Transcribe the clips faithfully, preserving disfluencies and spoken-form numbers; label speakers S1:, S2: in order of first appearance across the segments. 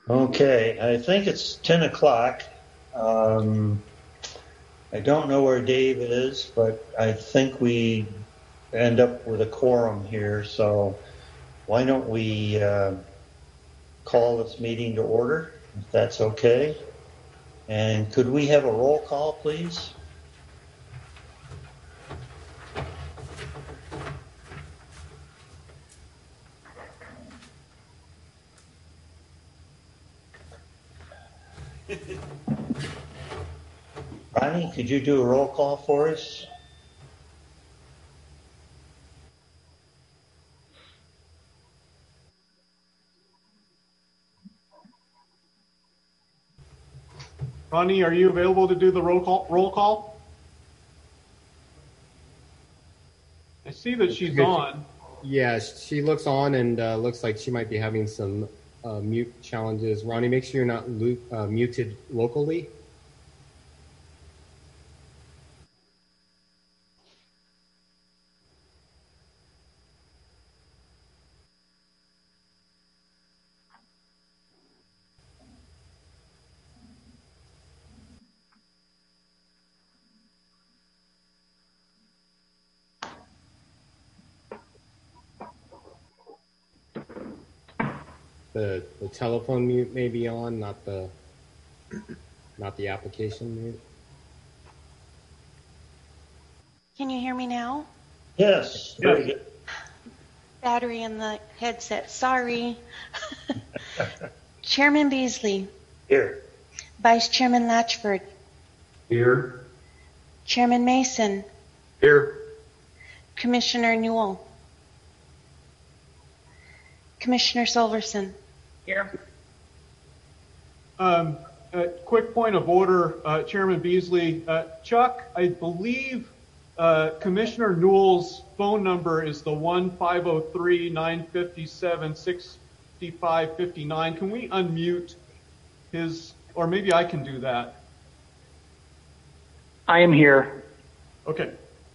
S1: Okay, I think it's ten o'clock. Um, I don't know where Dave is, but I think we end up with a quorum here. So why don't we uh, call this meeting to order, if that's okay? And could we have a roll call, please? Ronnie, could you do a roll call for us?
S2: Ronnie, are you available to do the roll call? Roll call? I see that she's on.
S3: Yeah, she looks on and uh, looks like she might be having some uh, mute challenges. Ronnie, make sure you're not lo- uh, muted locally. The, the telephone mute may be on, not the not the application mute.
S4: Can you hear me now?
S1: Yes, very good.
S4: Battery in the headset, sorry. Chairman Beasley.
S1: Here.
S4: Vice Chairman Latchford.
S5: Here.
S4: Chairman Mason.
S5: Here.
S4: Commissioner Newell. Commissioner Silverson.
S6: Here.
S2: Um, a quick point of order, uh, Chairman Beasley. Uh, Chuck, I believe uh, Commissioner Newell's phone number is the one five oh three, nine five seven, six five five nine. Can we unmute his, or maybe I can do that.
S6: I am here.
S2: Okay.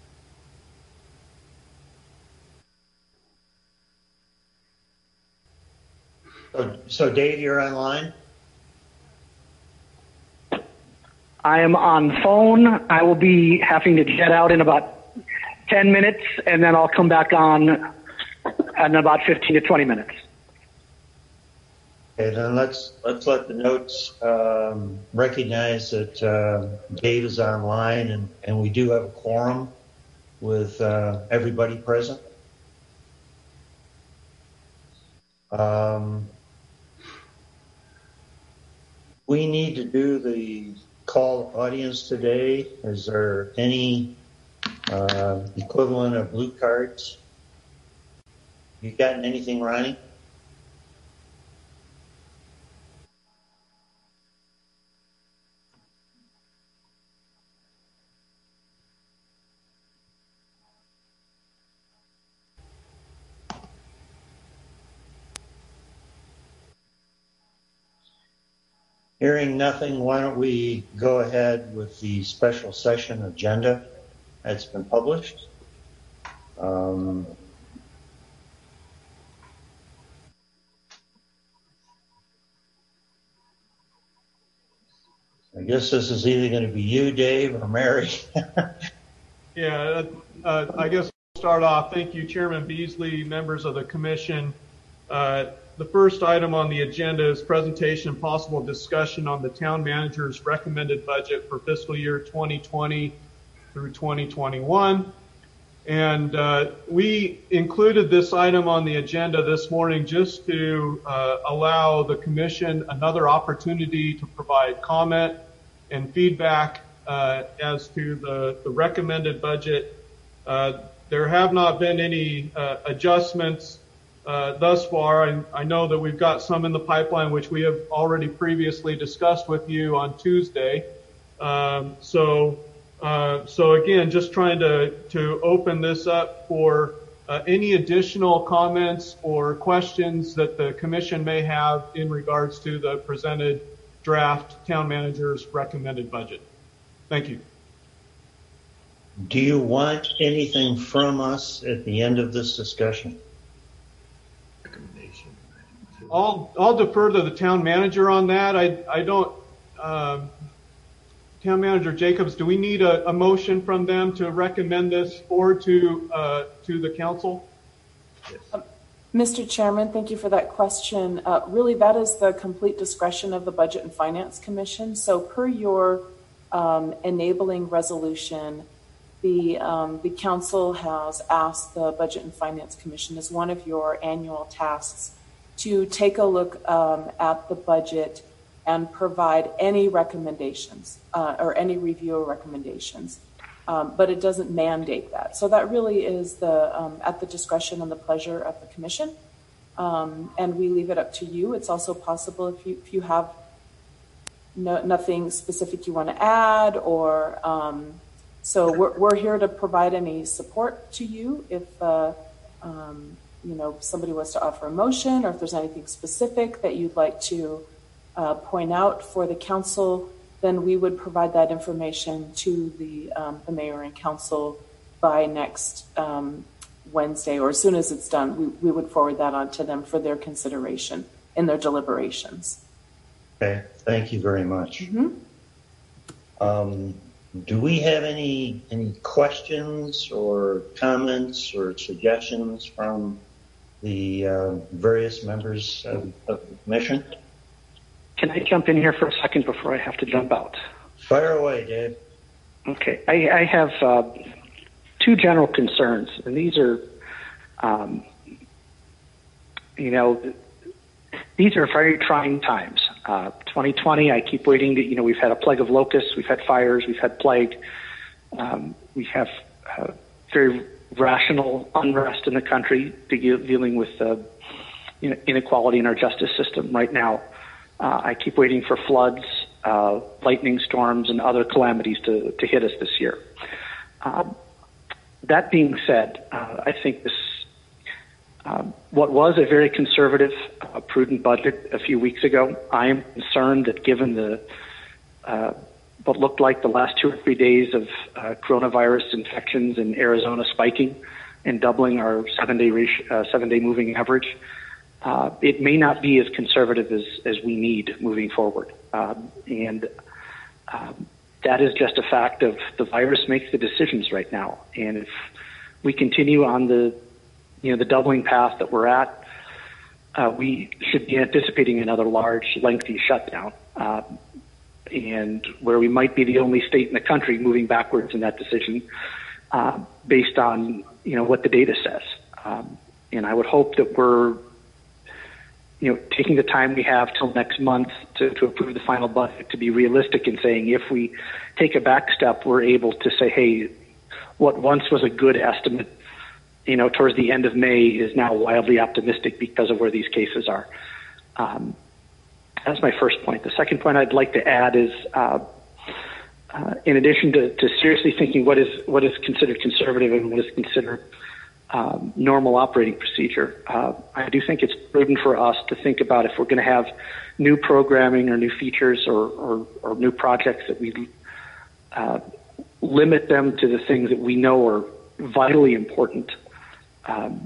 S1: So, so Dave, you're online?
S6: I am on phone. I will be having to jet out in about ten minutes, and then I'll come back on in about fifteen to twenty minutes.
S1: Okay, then let's let's let the notes um, recognize that uh, Dave is online, and, and we do have a quorum with uh, everybody present. Um, we need to do the call audience today. Is there any uh, equivalent of blue cards? You gotten anything, Ronnie? Hearing nothing, why don't we go ahead with the special session agenda that's been published. Um, I guess this is either going to be you, Dave, or Mary.
S2: Yeah, uh, I guess we'll start off. Thank you, Chairman Beasley, members of the commission. Uh, the first item on the agenda is presentation and possible discussion on the town manager's recommended budget for fiscal year twenty twenty through twenty twenty-one. And uh, we included this item on the agenda this morning just to uh, allow the commission another opportunity to provide comment and feedback uh, as to the, the recommended budget. Uh, there have not been any uh, adjustments uh, thus far. I, I know that we've got some in the pipeline, which we have already previously discussed with you on Tuesday. Um, so Uh, so again, just trying to, to open this up for uh, any additional comments or questions that the commission may have in regards to the presented draft town manager's recommended budget. Thank you.
S1: Do you want anything from us at the end of this discussion?
S5: Recommendation.
S2: I'll I'll defer to the town manager on that. I I don't. Uh, Town Manager Jacobs, do we need a, a motion from them to recommend this forward to uh, to the council?
S1: Yes.
S7: Um, Mister Chairman, thank you for that question. Uh, really, that is the complete discretion of the Budget and Finance Commission. So per your um, enabling resolution, the, um, the council has asked the Budget and Finance Commission as one of your annual tasks to take a look um, at the budget and provide any recommendations uh, or any review or recommendations. Um, but it doesn't mandate that. So that really is the um, at the discretion and the pleasure of the commission, um, and we leave it up to you. It's also possible if you if you have no, nothing specific you want to add, or um, so we're we're here to provide any support to you if uh, um, you know somebody wants to offer a motion, or if there's anything specific that you'd like to uh, point out for the council. Then we would provide that information to the, um, the mayor and council by next um, Wednesday, or as soon as it's done, we, we would forward that on to them for their consideration in their deliberations.
S1: Okay, thank you very much.
S7: Mm-hmm.
S1: Um, do we have any any questions or comments or suggestions from the uh, various members of, of the commission?
S6: Can I jump in here for a second before I have to jump out?
S1: Fire away, Dave.
S6: Okay. I, I have uh, two general concerns, and these are, um, you know, these are very trying times. Uh, twenty twenty, I keep waiting to, you know, we've had a plague of locusts, we've had fires, we've had plague. Um, we have uh, very rational unrest in the country de- dealing with uh, you know, inequality in our justice system right now. Uh, I keep waiting for floods, uh, lightning storms, and other calamities to, to hit us this year. Um, that being said, uh, I think this, um, what was a very conservative, uh, prudent budget a few weeks ago, I am concerned that given the uh, what looked like the last two or three days of uh, coronavirus infections in Arizona spiking and doubling our seven-day uh, seven-day moving average, Uh, it may not be as conservative as, as we need moving forward. Um, and um, that is just a fact of the virus makes the decisions right now. And if we continue on the, you know, the doubling path that we're at, uh, we should be anticipating another large, lengthy shutdown. Uh, and where we might be the only state in the country moving backwards in that decision uh, based on, you know, what the data says. Um, and I would hope that we're you know, taking the time we have till next month to, to approve the final budget to be realistic in saying if we take a back step, we're able to say, hey, what once was a good estimate, you know, towards the end of May is now wildly optimistic because of where these cases are. Um, that's my first point. The second point I'd like to add is, uh, uh, in addition to, to seriously thinking what is what is considered conservative and what is considered Um, normal operating procedure. Uh, I do think it's prudent for us to think about if we're going to have new programming or new features or, or, or new projects that we uh, limit them to the things that we know are vitally important um,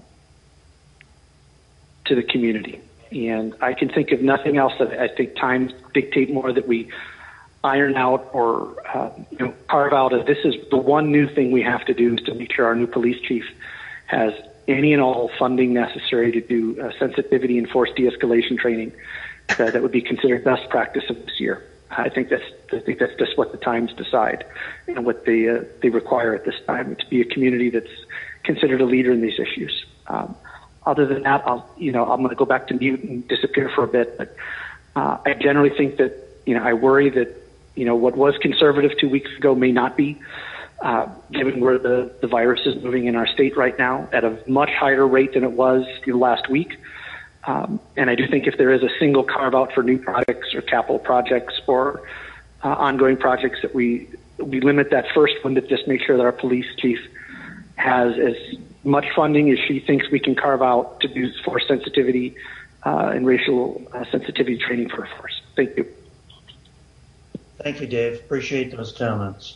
S6: to the community. And I can think of nothing else that I think times dictate more that we iron out or uh, you know, carve out as this is the one new thing we have to do is to make sure our new police chief has any and all funding necessary to do uh, sensitivity and force de-escalation training uh, that would be considered best practice of this year. I think that's I think that's just what the times decide and what they uh, they require at this time to be a community that's considered a leader in these issues. Um, other than that, I'll you know I'm going to go back to mute and disappear for a bit. But uh, I generally think that you know I worry that you know what was conservative two weeks ago may not be. Uh, given where the, the virus is moving in our state right now at a much higher rate than it was you know, last week. Um, and I do think if there is a single carve out for new projects or capital projects or uh, ongoing projects that we we limit that first one to just make sure that our police chief has as much funding as she thinks we can carve out to do force sensitivity uh, and racial uh, sensitivity training for our force. Thank you.
S1: Thank you, Dave. Appreciate those comments.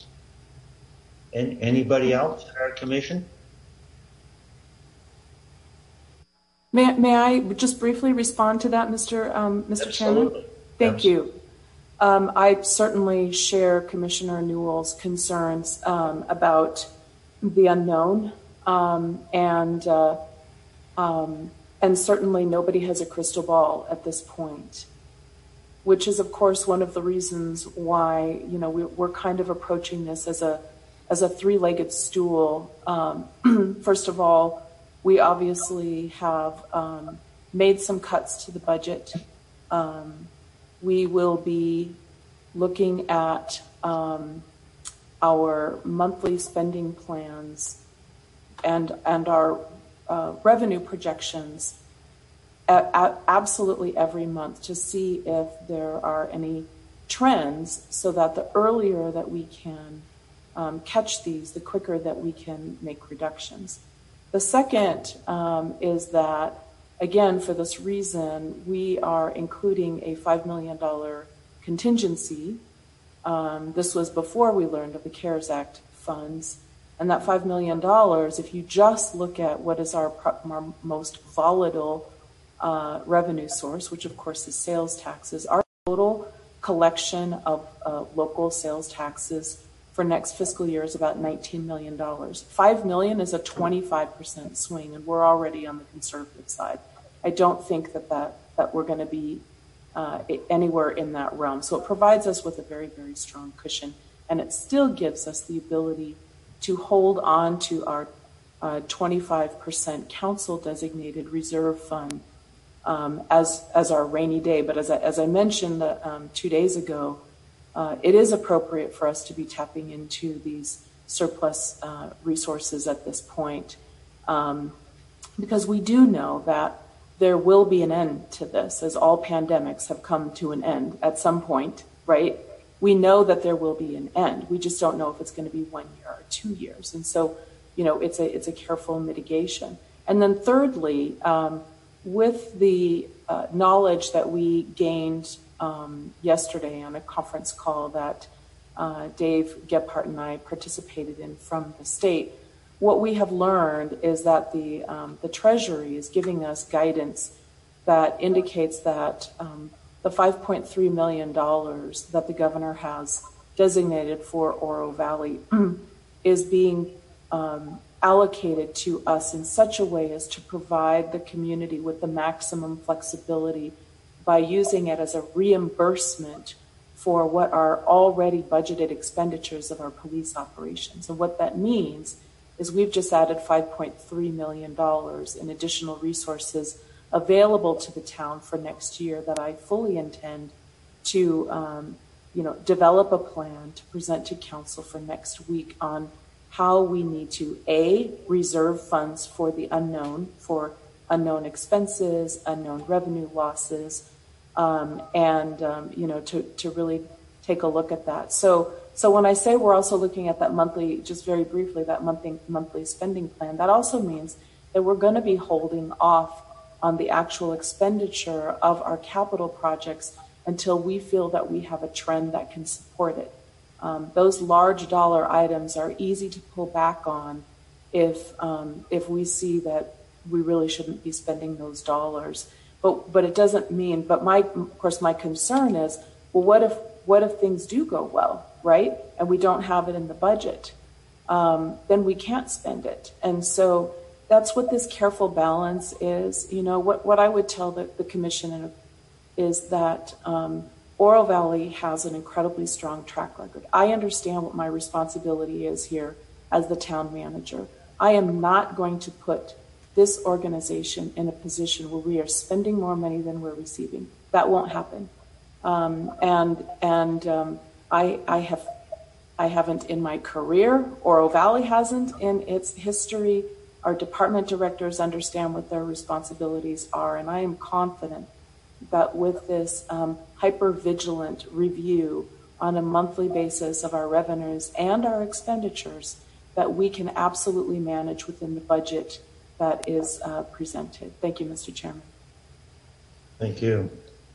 S1: And anybody else in our commission?
S7: May, may I just briefly respond to that, Mister Um, Mister
S1: Absolutely.
S7: Chairman? Thank
S1: Absolutely.
S7: you. Um, I certainly share Commissioner Newell's concerns um, about the unknown, um, and uh, um, and certainly nobody has a crystal ball at this point, which is, of course, one of the reasons why you know we, we're kind of approaching this as a as a three-legged stool. Um, first of all, we obviously have um, made some cuts to the budget. Um, we will be looking at um, our monthly spending plans and and our uh, revenue projections at, at absolutely every month to see if there are any trends, so that the earlier that we can um, catch these, the quicker that we can make reductions. The second um, is that, again, for this reason, we are including a five million dollars contingency. Um, this was before we learned of the CARES Act funds. And that five million dollars, if you just look at what is our, our most volatile uh, revenue source, which of course is sales taxes, our total collection of uh, local sales taxes for next fiscal year is about nineteen million dollars. five million dollars is a twenty-five percent swing, and we're already on the conservative side. I don't think that, that, that we're going to be uh, anywhere in that realm. So it provides us with a very, very strong cushion, and it still gives us the ability to hold on to our uh, twenty-five percent council-designated reserve fund um, as as our rainy day. But as I, as I mentioned uh, um, two days ago, Uh, it is appropriate for us to be tapping into these surplus uh, resources at this point, um, because we do know that there will be an end to this, as all pandemics have come to an end at some point, right? We know that there will be an end. We just don't know if it's going to be one year or two years. And so, you know, it's a it's a careful mitigation. And then thirdly, um, with the uh, knowledge that we gained Um, yesterday on a conference call that uh, Dave Gebhardt and I participated in from the state, what we have learned is that the um, the Treasury is giving us guidance that indicates that um, the five point three million dollars that the governor has designated for Oro Valley is being um, allocated to us in such a way as to provide the community with the maximum flexibility by using it as a reimbursement for what are already budgeted expenditures of our police operations. And what that means is we've just added five point three million dollars in additional resources available to the town for next year that I fully intend to, um, you know, develop a plan to present to council for next week on how we need to, A, reserve funds for the unknown, for unknown expenses, unknown revenue losses, Um, and, um, you know, to, to really take a look at that. So, so when I say we're also looking at that monthly, just very briefly, that monthly, monthly spending plan, that also means that we're going to be holding off on the actual expenditure of our capital projects until we feel that we have a trend that can support it. Um, those large dollar items are easy to pull back on if, um, if we see that we really shouldn't be spending those dollars. But but it doesn't mean, but my, of course, my concern is, well, what if what if things do go well, right? And we don't have it in the budget, um, then we can't spend it. And so that's what this careful balance is. You know, what, what I would tell the, the commission is that um, Oro Valley has an incredibly strong track record. I understand what my responsibility is here as the town manager. I am not going to put this organization in a position where we are spending more money than we're receiving. That won't happen. Um, and and um, I, I have I haven't in my career. Oro Valley hasn't in its history. Our department directors understand what their responsibilities are, and I am confident that with this um, hyper-vigilant review on a monthly basis of our revenues and our expenditures, that we can absolutely manage within the budget that is uh, presented. Thank you, Mister Chairman.
S1: Thank you.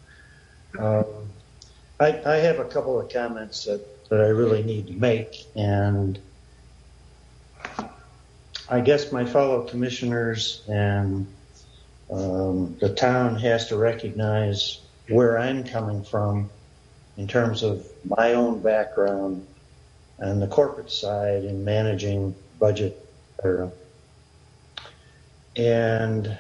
S1: Um, I, I have a couple of comments that, that I really need to make, and I guess my fellow commissioners and Um, the town has to recognize where I'm coming from in terms of my own background and the corporate side in managing budget. And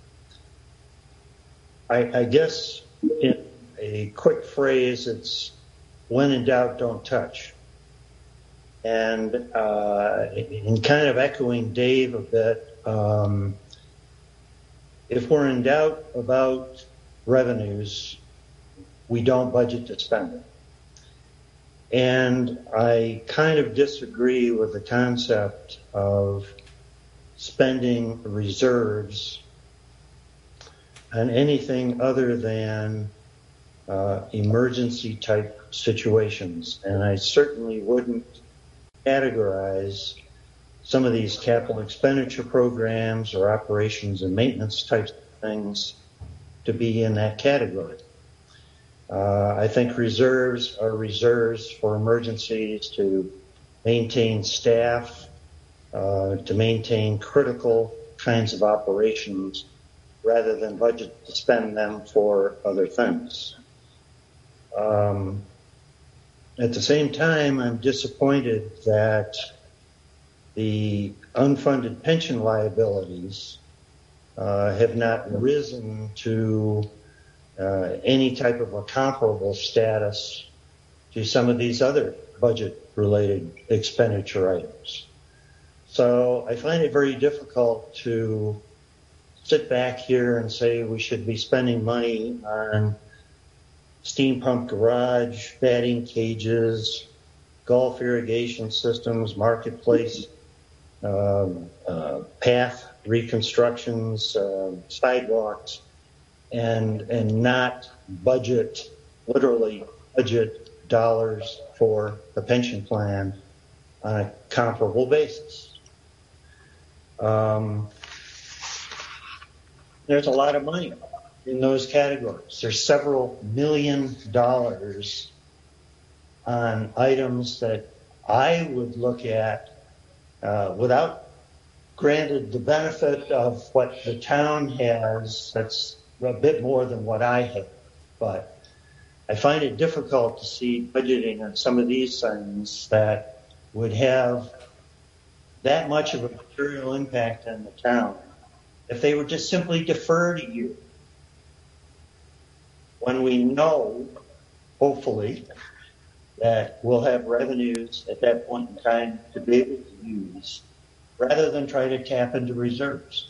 S1: I, I guess in a quick phrase, it's when in doubt, don't touch. And uh, in kind of echoing Dave a bit, um, if we're in doubt about revenues, we don't budget to spend it. And I kind of disagree with the concept of spending reserves on anything other than uh, emergency type situations. And I certainly wouldn't categorize some of these capital expenditure programs or operations and maintenance types of things to be in that category. Uh, I think reserves are reserves for emergencies, to maintain staff, uh, to maintain critical kinds of operations, rather than budget to spend them for other things. Um, at the same time, I'm disappointed that the unfunded pension liabilities uh, have not risen to uh, any type of a comparable status to some of these other budget-related expenditure items. So I find it very difficult to sit back here and say we should be spending money on steam pump garage, batting cages, golf irrigation systems, marketplace, um, uh, path reconstructions, uh, sidewalks, and and not budget, literally budget dollars for the pension plan on a comparable basis. Um, there's a lot of money in those categories. There's several million dollars on items that I would look at uh, without, granted, the benefit of what the town has. That's a bit more than what I have, but I find it difficult to see budgeting on some of these things that would have that much of a material impact on the town if they were just simply deferred a year. When we know, hopefully, that we'll have revenues at that point in time to be able to use, rather than try to tap into reserves.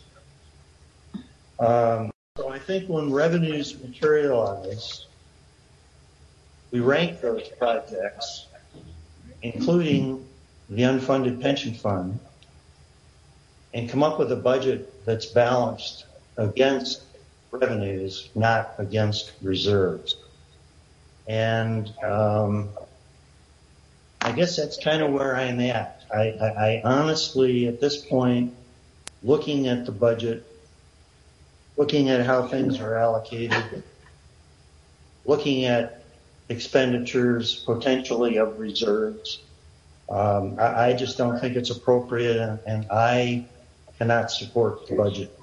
S1: Um, so I think when revenues materialize, we rank those projects, including the unfunded pension fund, and come up with a budget that's balanced against revenues, not against reserves. And um, I guess that's kind of where I'm at. I, I, I honestly, at this point, looking at the budget, looking at how things are allocated, looking at expenditures potentially of reserves, um, I, I just don't think it's appropriate, and, and I cannot support the budget.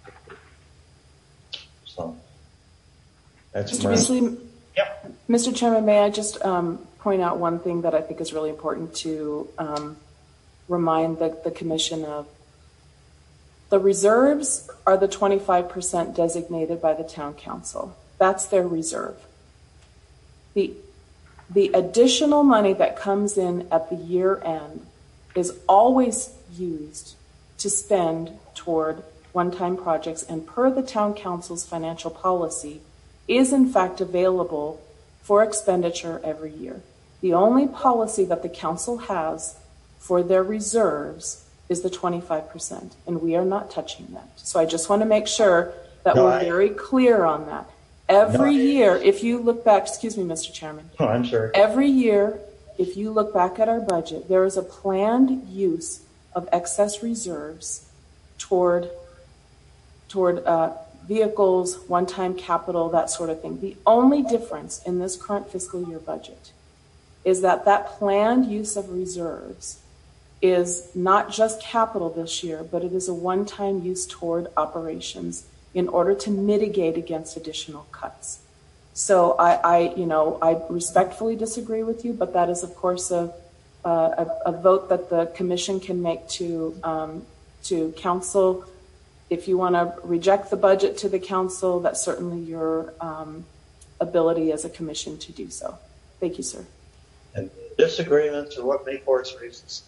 S1: So that's
S7: Mister Beasley.
S1: Yep.
S7: Mister Chairman, may I just um, point out one thing that I think is really important to um, remind the, the Commission of. The reserves are the twenty-five percent designated by the Town Council. That's their reserve. The, the additional money that comes in at the year end is always used to spend toward one-time projects, and per the Town Council's financial policy, is in fact available for expenditure every year. The only policy that the Council has for their reserves is the twenty-five percent, and we are not touching that. So I just want to make sure that
S1: no,
S7: we're
S1: I,
S7: very clear on that. Every
S1: no,
S7: year, if you look back, excuse me, Mister Chairman.
S1: Oh, I'm sorry.
S7: Every year, if you look back at our budget, there is a planned use of excess reserves toward toward uh, vehicles, one-time capital, that sort of thing. The only difference in this current fiscal year budget is that that planned use of reserves is not just capital this year, but it is a one-time use toward operations in order to mitigate against additional cuts. So I, I you know, I respectfully disagree with you, but that is, of course, a, a, a vote that the commission can make to um, to council. If you want to reject the budget to the council, that's certainly your um, ability as a commission to do so. Thank you, sir.
S1: And disagreements are what make horse races.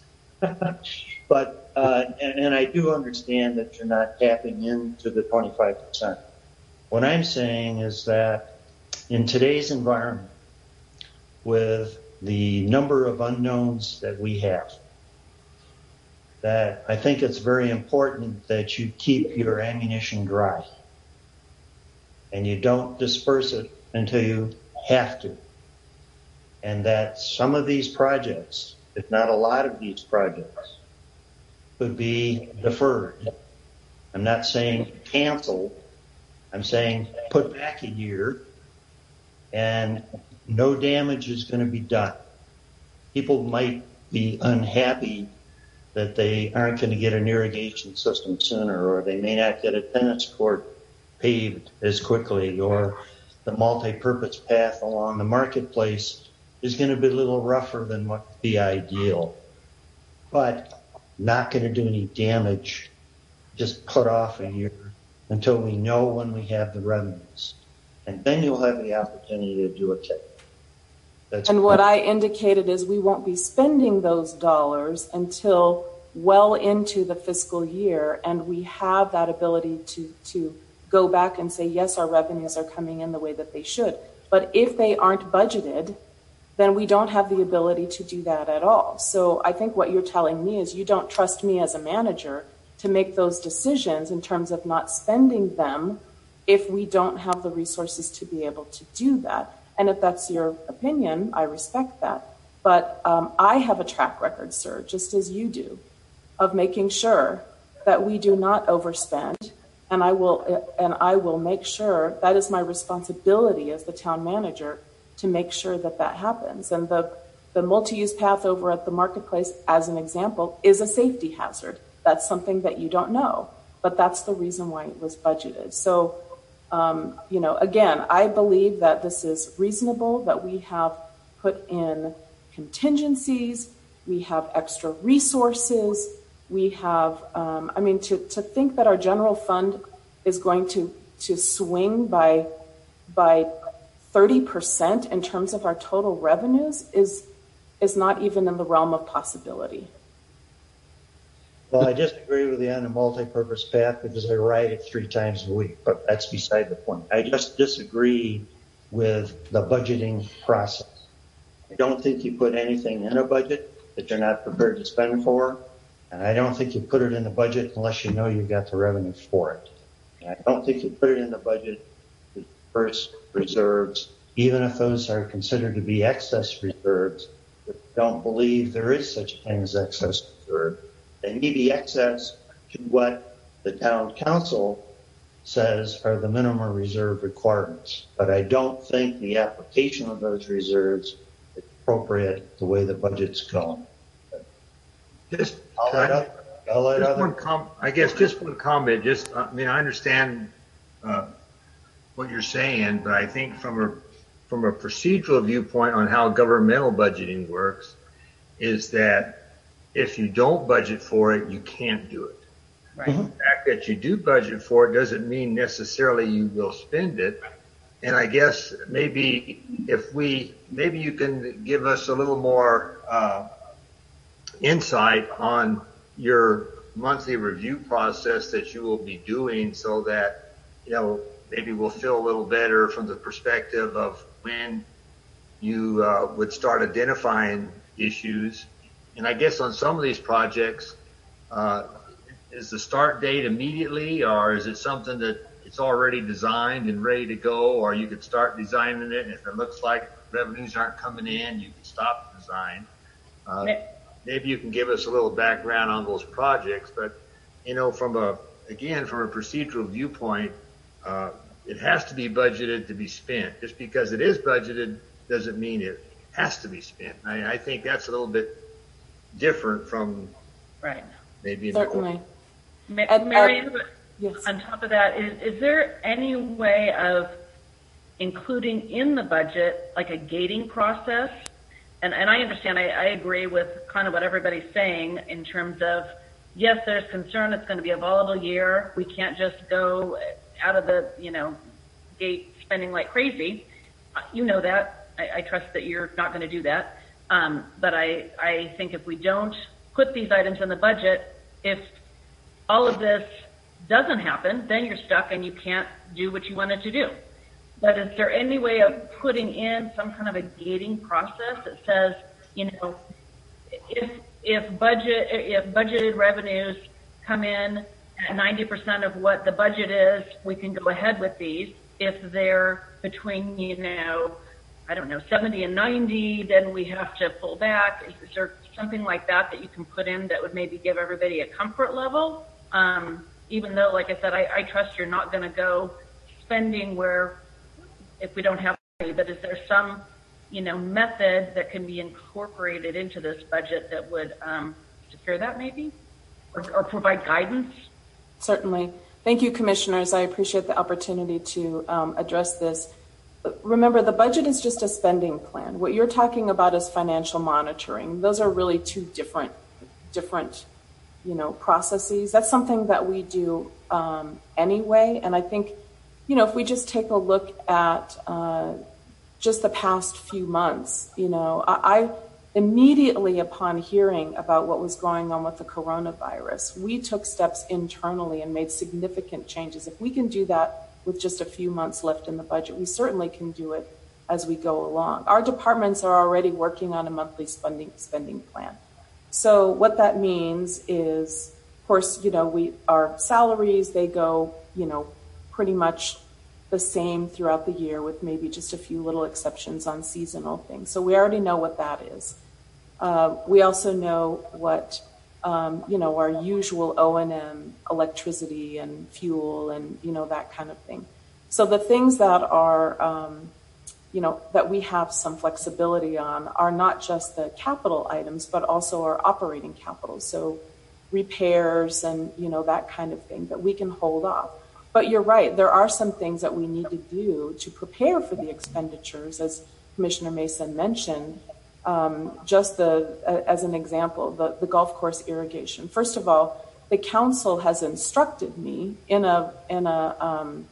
S1: But, uh, and, and I do understand that you're not tapping into the twenty-five percent. What I'm saying is that in today's environment, with the number of unknowns that we have, that I think it's very important that you keep your ammunition dry and you don't disperse it until you have to. And that some of these projects, if not a lot of these projects, could be deferred. I'm not saying canceled. I'm saying put back a year and no damage is going to be done. People might be unhappy that they aren't going to get an irrigation system sooner, or they may not get a tennis court paved as quickly, or the multi-purpose path along the marketplace is going to be a little rougher than what would be ideal, but not going to do any damage. Just put off a year until we know when we have the revenues, and then you'll have the opportunity to do a tip. That's
S7: and what I indicated is we won't be spending those dollars until well into the fiscal year, and we have that ability to to go back and say, yes, our revenues are coming in the way that they should. But if they aren't budgeted, then we don't have the ability to do that at all. So I think what you're telling me is you don't trust me as a manager to make those decisions in terms of not spending them if we don't have the resources to be able to do that. And if that's your opinion, I respect that. But um, I have a track record, sir, just as you do, of making sure that we do not overspend. And I will, and I will make sure that is my responsibility as the town manager to make sure that that happens. And the, the multi-use path over at the marketplace, as an example, is a safety hazard. That's something that you don't know, but that's the reason why it was budgeted. So, um, you know, again, I believe that this is reasonable, that we have put in contingencies, we have extra resources, we have, um, I mean, to, to think that our general fund is going to, to swing by, by thirty percent in terms of our total revenues is, is not even in the realm of possibility.
S1: Well, I disagree with you on the multi-purpose path because I ride it three times a week, but that's beside the point. I just disagree with the budgeting process. I don't think you put anything in a budget that you're not prepared to spend for, and I don't think you put it in the budget unless you know you've got the revenue for it. And I don't think you put it in the budget to disperse reserves, even if those are considered to be excess reserves. But don't believe there is such a thing as excess reserve. They may be excess to what the town council says are the minimum reserve requirements. But I don't think the application of those reserves is appropriate the way the budget's going.
S5: Just,
S1: I'll let other, I'll let
S5: just
S1: other,
S5: one com- I guess just one comment. Just, I mean, I understand uh, what you're saying, but I think from a from a procedural viewpoint on how governmental budgeting works, is that if you don't budget for it, you can't do it.
S8: Right.
S5: The fact that you do budget for it doesn't mean necessarily you will spend it. And I guess maybe if we, maybe you can give us a little more uh, insight on your monthly review process that you will be doing, so that, you know, maybe we'll feel a little better from the perspective of when you uh, would start identifying issues. And I guess on some of these projects, uh, is the start date immediately, or is it something that it's already designed and ready to go, or you could start designing it, and if it looks like revenues aren't coming in, you can stop the design? Uh, maybe you can give us a little background on those projects, but, you know, from a, again, from a procedural viewpoint, uh, it has to be budgeted to be spent. Just because it is budgeted doesn't mean it has to be spent. I, I think that's a little bit different from
S8: Right.
S5: maybe
S7: Certainly.
S8: Ma-
S7: And,
S8: Mary,
S7: uh, Yes.
S8: On top of that, is, is there any way of including in the budget like a gating process? And, and I understand, I, I agree with kind of what everybody's saying in terms of, yes, there's concern it's going to be a volatile year. We can't just go out of the, you know, gate spending like crazy. You know that. I, I trust that you're not going to do that. Um, but I, I think if we don't put these items in the budget, if all of this doesn't happen, then you're stuck and you can't do what you wanted to do. But is there any way of putting in some kind of a gating process that says, you know, if if budget if budgeted revenues come in at ninety percent of what the budget is, we can go ahead with these. If they're between, you know, I don't know, seventy and ninety, then we have to pull back. Is, is there something like that that you can put in that would maybe give everybody a comfort level? Um, even though, like I said, I, I trust you're not going to go spending where if we don't have money, but is there some, you know, method that can be incorporated into this budget that would um, secure that maybe or, or provide guidance?
S7: Certainly. Thank you, commissioners. I appreciate the opportunity to um, address this. Remember, the budget is just a spending plan. What you're talking about is financial monitoring. Those are really two different, different, you know, processes. That's something that we do um, anyway. And I think, you know, if we just take a look at uh, just the past few months, you know, I, I immediately upon hearing about what was going on with the coronavirus, we took steps internally and made significant changes. If we can do that with just a few months left in the budget, we certainly can do it as we go along. Our departments are already working on a monthly spending spending plan. So what that means is, of course, you know, we our salaries, they go, you know, pretty much the same throughout the year with maybe just a few little exceptions on seasonal things. So we already know what that is. Uh, we also know what, um, you know, our usual O and M, electricity and fuel and, you know, that kind of thing. So the things that are, um, you know, that we have some flexibility on are not just the capital items, but also our operating capital. So repairs and, you know, that kind of thing that we can hold off. But you're right, there are some things that we need to do to prepare for the expenditures, as Commissioner Mason mentioned. Um, just the, uh, as an example, the, the golf course irrigation. First of all, the council has instructed me in a in a um,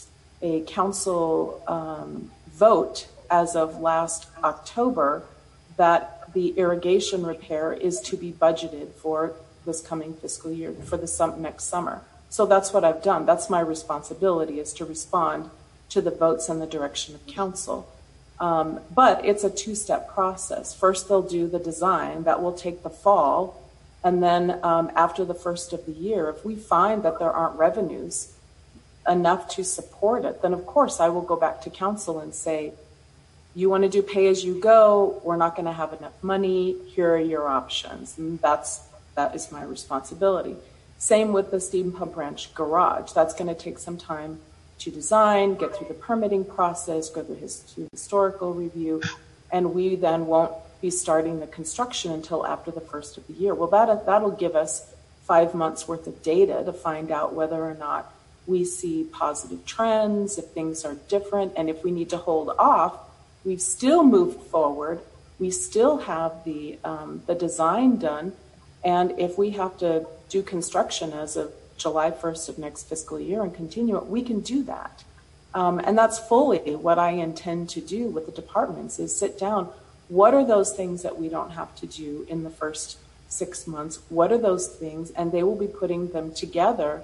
S7: a council um, vote as of last October that the irrigation repair is to be budgeted for this coming fiscal year, for the sum, next summer. So that's what I've done. That's my responsibility, is to respond to the votes and the direction of council. Um, but it's a two-step process. First, they'll do the design. That will take the fall. And then um, after the first of the year, if we find that there aren't revenues enough to support it, then of course I will go back to council and say, you want to do pay as you go, we're not going to have enough money, here are your options. And that's, that is my responsibility. Same with the Steam Pump Ranch garage. That's going to take some time to design, get through the permitting process, go through his through historical review, and we then won't be starting the construction until after the first of the year. Well, that that'll give us five months worth of data to find out whether or not we see positive trends, if things are different, and if we need to hold off. We've still moved forward. We still have the um, the design done, and if we have to do construction as of July first of next fiscal year and continue it, we can do that. Um, and that's fully what I intend to do with the departments, is sit down. What are those things that we don't have to do in the first six months? What are those things? And they will be putting them together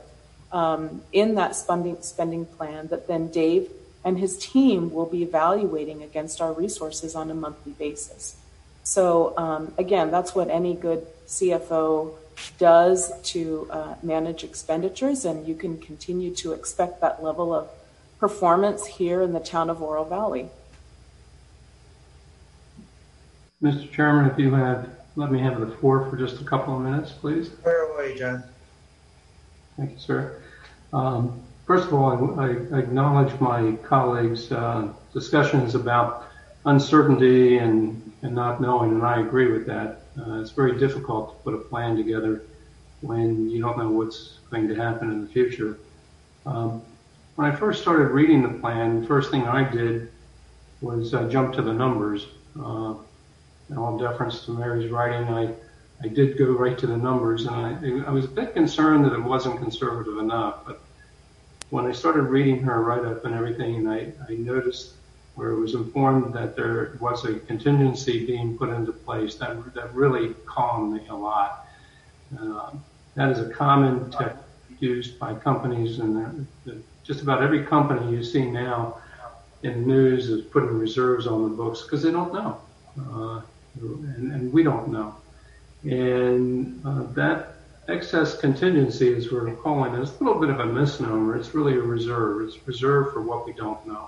S7: um, in that spending, spending plan that then Dave and his team will be evaluating against our resources on a monthly basis. So um, again, that's what any good C F O does to uh, manage expenditures, and you can continue to expect that level of performance here in the town of Oro Valley.
S9: Mister Chairman, if you had, let me have the floor for just a couple of minutes, please.
S1: Fire away, John.
S9: Thank you, sir. Um, first of all, I, I acknowledge my colleagues' uh, discussions about uncertainty and, and not knowing, and I agree with that. Uh, it's very difficult to put a plan together when you don't know what's going to happen in the future. Um, when I first started reading the plan, the first thing I did was uh, jump to the numbers. Uh, in all deference to Mary's writing, I, I did go right to the numbers, and I, I was a bit concerned that it wasn't conservative enough. But when I started reading her write-up and everything, and I, I noticed where it was informed that there was a contingency being put into place, that, that really calmed me a lot. Uh, that is a common technique used by companies, and just about every company you see now in the news is putting reserves on the books because they don't know, uh, and, and we don't know. And uh, that excess contingency, as we're calling it, is a little bit of a misnomer. It's really a reserve. It's reserved for what we don't know.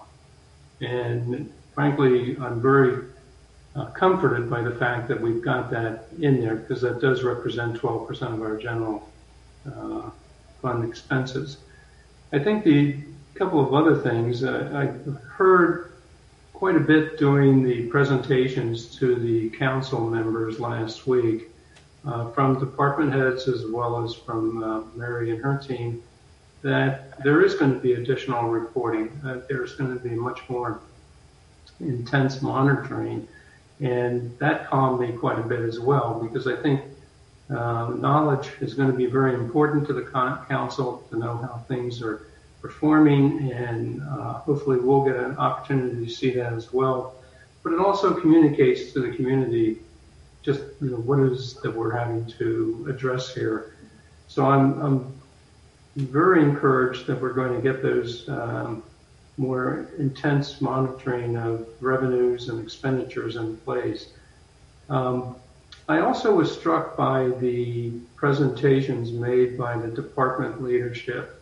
S9: And frankly, I'm very uh, comforted by the fact that we've got that in there, because that does represent twelve percent of our general uh, fund expenses. I think the couple of other things, uh, I heard quite a bit during the presentations to the council members last week uh, from department heads as well as from uh, Mary and her team, that there is going to be additional reporting, that there's going to be much more intense monitoring, and that calmed me quite a bit as well, because I think uh, knowledge is going to be very important to the council to know how things are performing, and uh, hopefully we'll get an opportunity to see that as well. But it also communicates to the community just, you know, what it is that we're having to address here. So I'm, I'm very encouraged that we're going to get those um, more intense monitoring of revenues and expenditures in place. Um, I also was struck by the presentations made by the department leadership.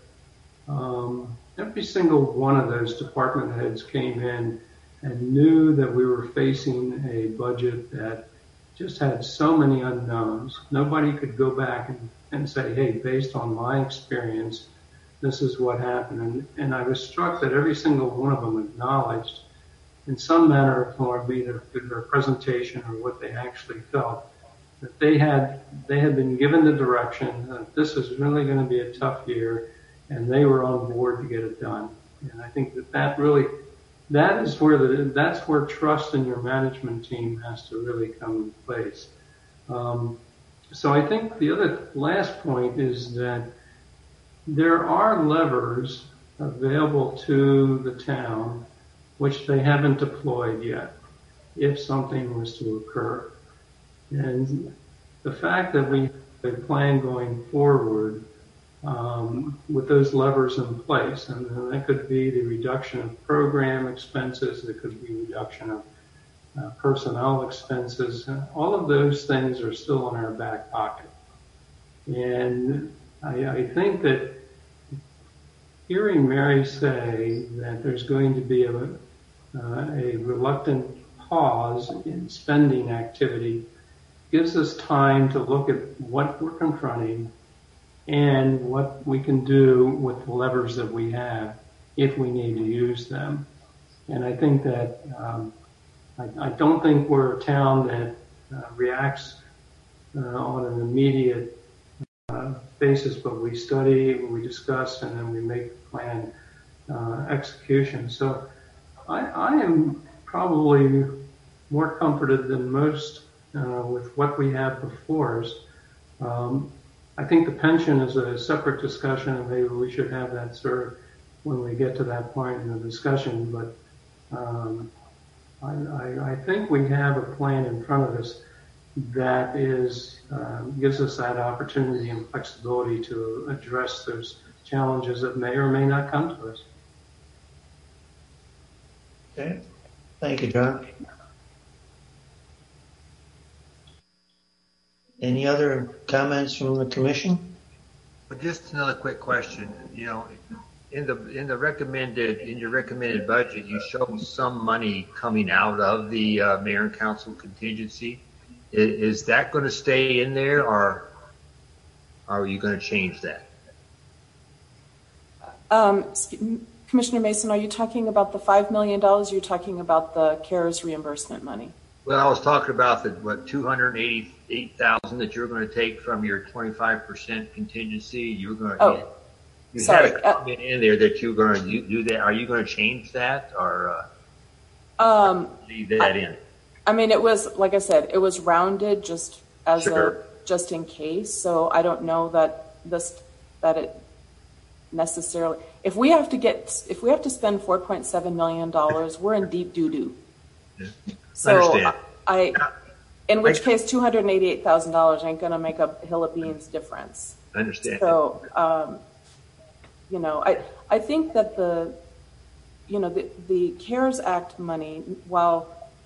S9: Um, every single one of those department heads came in and knew that we were facing a budget that just had so many unknowns. Nobody could go back and, and say, hey, based on my experience, this is what happened. And, and I was struck that every single one of them acknowledged in some manner or form, either through their presentation or what they actually felt, that they had, they had been given the direction that this is really going to be a tough year, and they were on board to get it done. And I think that that really, that is where the, that's where trust in your management team has to really come into place. Um, so I think the other last point is that there are levers available to the town which they haven't deployed yet, if something was to occur. And the fact that we have a plan going forward um, with those levers in place, and that could be the reduction of program expenses, it could be reduction of uh, personnel expenses, all of those things are still in our back pocket. And I, I think that hearing Mary say that there's going to be a, uh, a reluctant pause in spending activity gives us time to look at what we're confronting and what we can do with the levers that we have if we need to use them. And I think that um, I, I don't think we're a town that uh, reacts uh, on an immediate uh, basis, but we study, we discuss, and then we make plan uh, execution. So I, I am probably more comforted than most uh, with what we have before us. Um, I think the pension is a separate discussion, and maybe we should have that served when we get to that point in the discussion. But um, I, I, I think we have a plan in front of us that is uh, gives us that opportunity and flexibility to address those challenges that may or may not come to us.
S1: Okay. Thank you, John. Any other comments from the commission?
S5: Well, just another quick question. You know, in the in the recommended in your recommended budget, you show some money coming out of the uh, mayor and council contingency. Is, is that going to stay in there, or are you going to change that?
S7: Um, Commissioner Mason, are you talking about the five million dollars? Or you're talking about the CARES reimbursement money?
S5: Well, I was talking about the what two hundred eighty-eight thousand that you're going to take from your twenty-five percent contingency. You're going to.
S7: Oh,
S5: You
S7: Sorry,
S5: had a comment uh, in there that you're going to do that. Are you going to change that or uh,
S7: um,
S5: leave that
S7: I,
S5: in?
S7: I mean, it was, like I said, it was rounded just as
S5: Sure.
S7: a, just in case. So I don't know that this, that it necessarily, if we have to get, if we have to spend four point seven million dollars, we're in deep doo-doo.
S5: Yeah.
S7: So
S5: Understand.
S7: I, in which
S5: I,
S7: case two hundred eighty-eight thousand dollars ain't going to make a hill of beans difference.
S5: I understand.
S7: So, um, you know, I, I think that the, you know, the, the CARES Act money, while,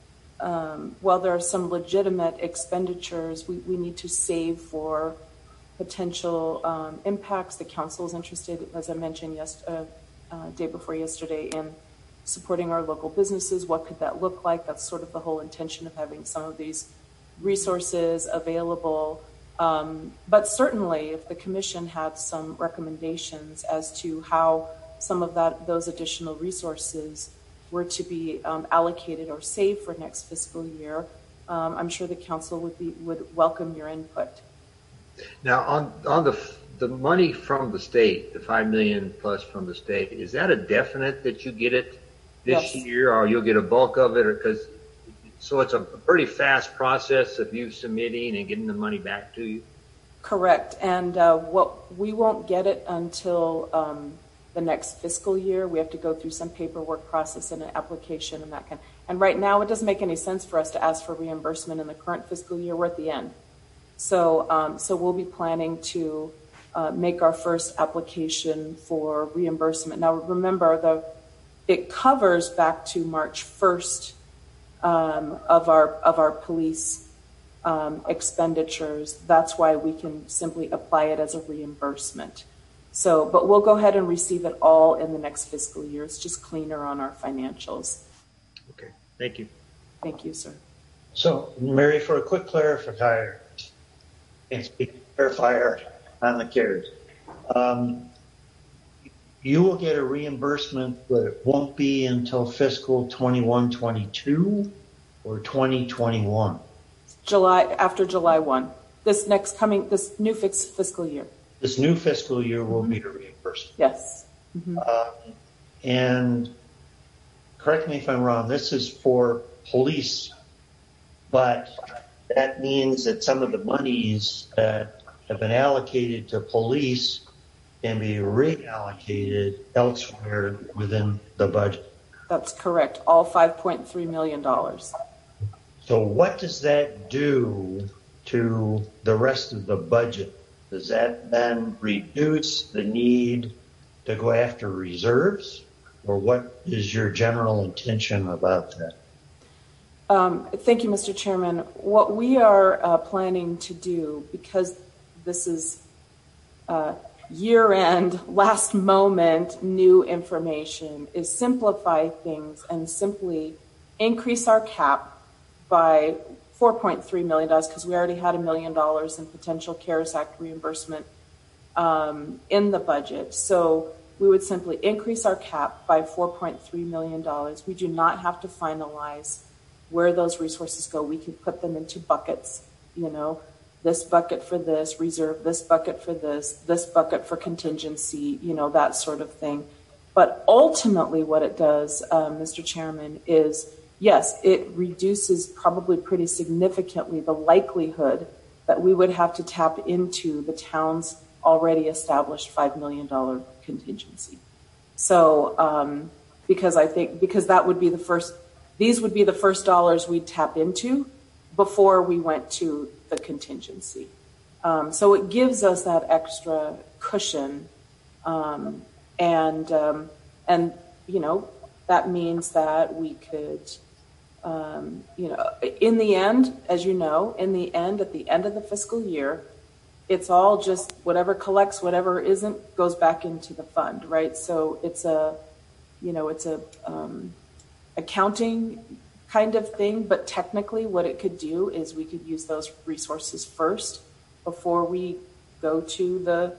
S7: um, while there are some legitimate expenditures, we, we need to save for potential um, impacts. The council is interested, as I mentioned yes, uh, uh, day before yesterday, in supporting our local businesses. What could that look like? That's sort of the whole intention of having some of these resources available. Um, but certainly, if the commission had some recommendations as to how some of that, those additional resources were to be um, allocated or saved for next fiscal year, um, I'm sure the council would be would welcome your input.
S5: Now, on on the the money from the state, the five million plus from the state, is that a definite that you get it this
S7: Yes.
S5: year, or you'll get a bulk of it, or because so it's a pretty fast process of you submitting and getting the money back to you?
S7: Correct. And uh, what we won't get it until um, the next fiscal year. We have to go through some paperwork process and an application and that kind. And right now, it doesn't make any sense for us to ask for reimbursement in the current fiscal year. We're at the end. So, um, so we'll be planning to uh, make our first application for reimbursement. Now, remember, the it covers back to March first. Um, of our of our police um, expenditures. That's why we can simply apply it as a reimbursement. So, but we'll go ahead and receive it all in the next fiscal year. It's just cleaner on our financials.
S5: Okay, thank you.
S7: Thank you, sir.
S1: So, Mary, for a quick clarifier, and speak clarifier on the CARES, um, you will get a reimbursement, but it won't be until fiscal twenty-one twenty-two or twenty twenty-one?
S7: July, after July first. This next coming, this new fix, fiscal year.
S1: This new fiscal year will
S7: Mm-hmm.
S1: be a reimbursement.
S7: Yes. Mm-hmm.
S1: Um, and correct me if I'm wrong, this is for police, but that means that some of the monies that have been allocated to police can be reallocated elsewhere within the budget.
S7: That's correct. All five point three million dollars.
S1: So what does that do to the rest of the budget? Does that then reduce the need to go after reserves? Or what is your general intention about that?
S7: Um, thank you, Mister Chairman. What we are uh, planning to do, because this is uh, year-end, last moment, new information, is simplify things and simply increase our cap by four point three million dollars, because we already had a million dollars in potential CARES Act reimbursement um, in the budget. So we would simply increase our cap by four point three million dollars. We do not have to finalize where those resources go. We can put them into buckets, you know, this bucket for this, reserve this bucket for this, this bucket for contingency, you know, that sort of thing. But ultimately what it does, um, Mister Chairman, is, yes, it reduces probably pretty significantly the likelihood that we would have to tap into the town's already established five million dollars contingency. So, um, because I think, because that would be the first, these would be the first dollars we'd tap into before we went to the contingency. Um, so it gives us that extra cushion. Um, and, um, and, you know, that means that we could, um, you know, in the end, as you know, in the end, at the end of the fiscal year, it's all just whatever collects, whatever isn't goes back into the fund, right? So it's a, you know, it's a um, accounting kind of thing, but technically what it could do is we could use those resources first before we go to the,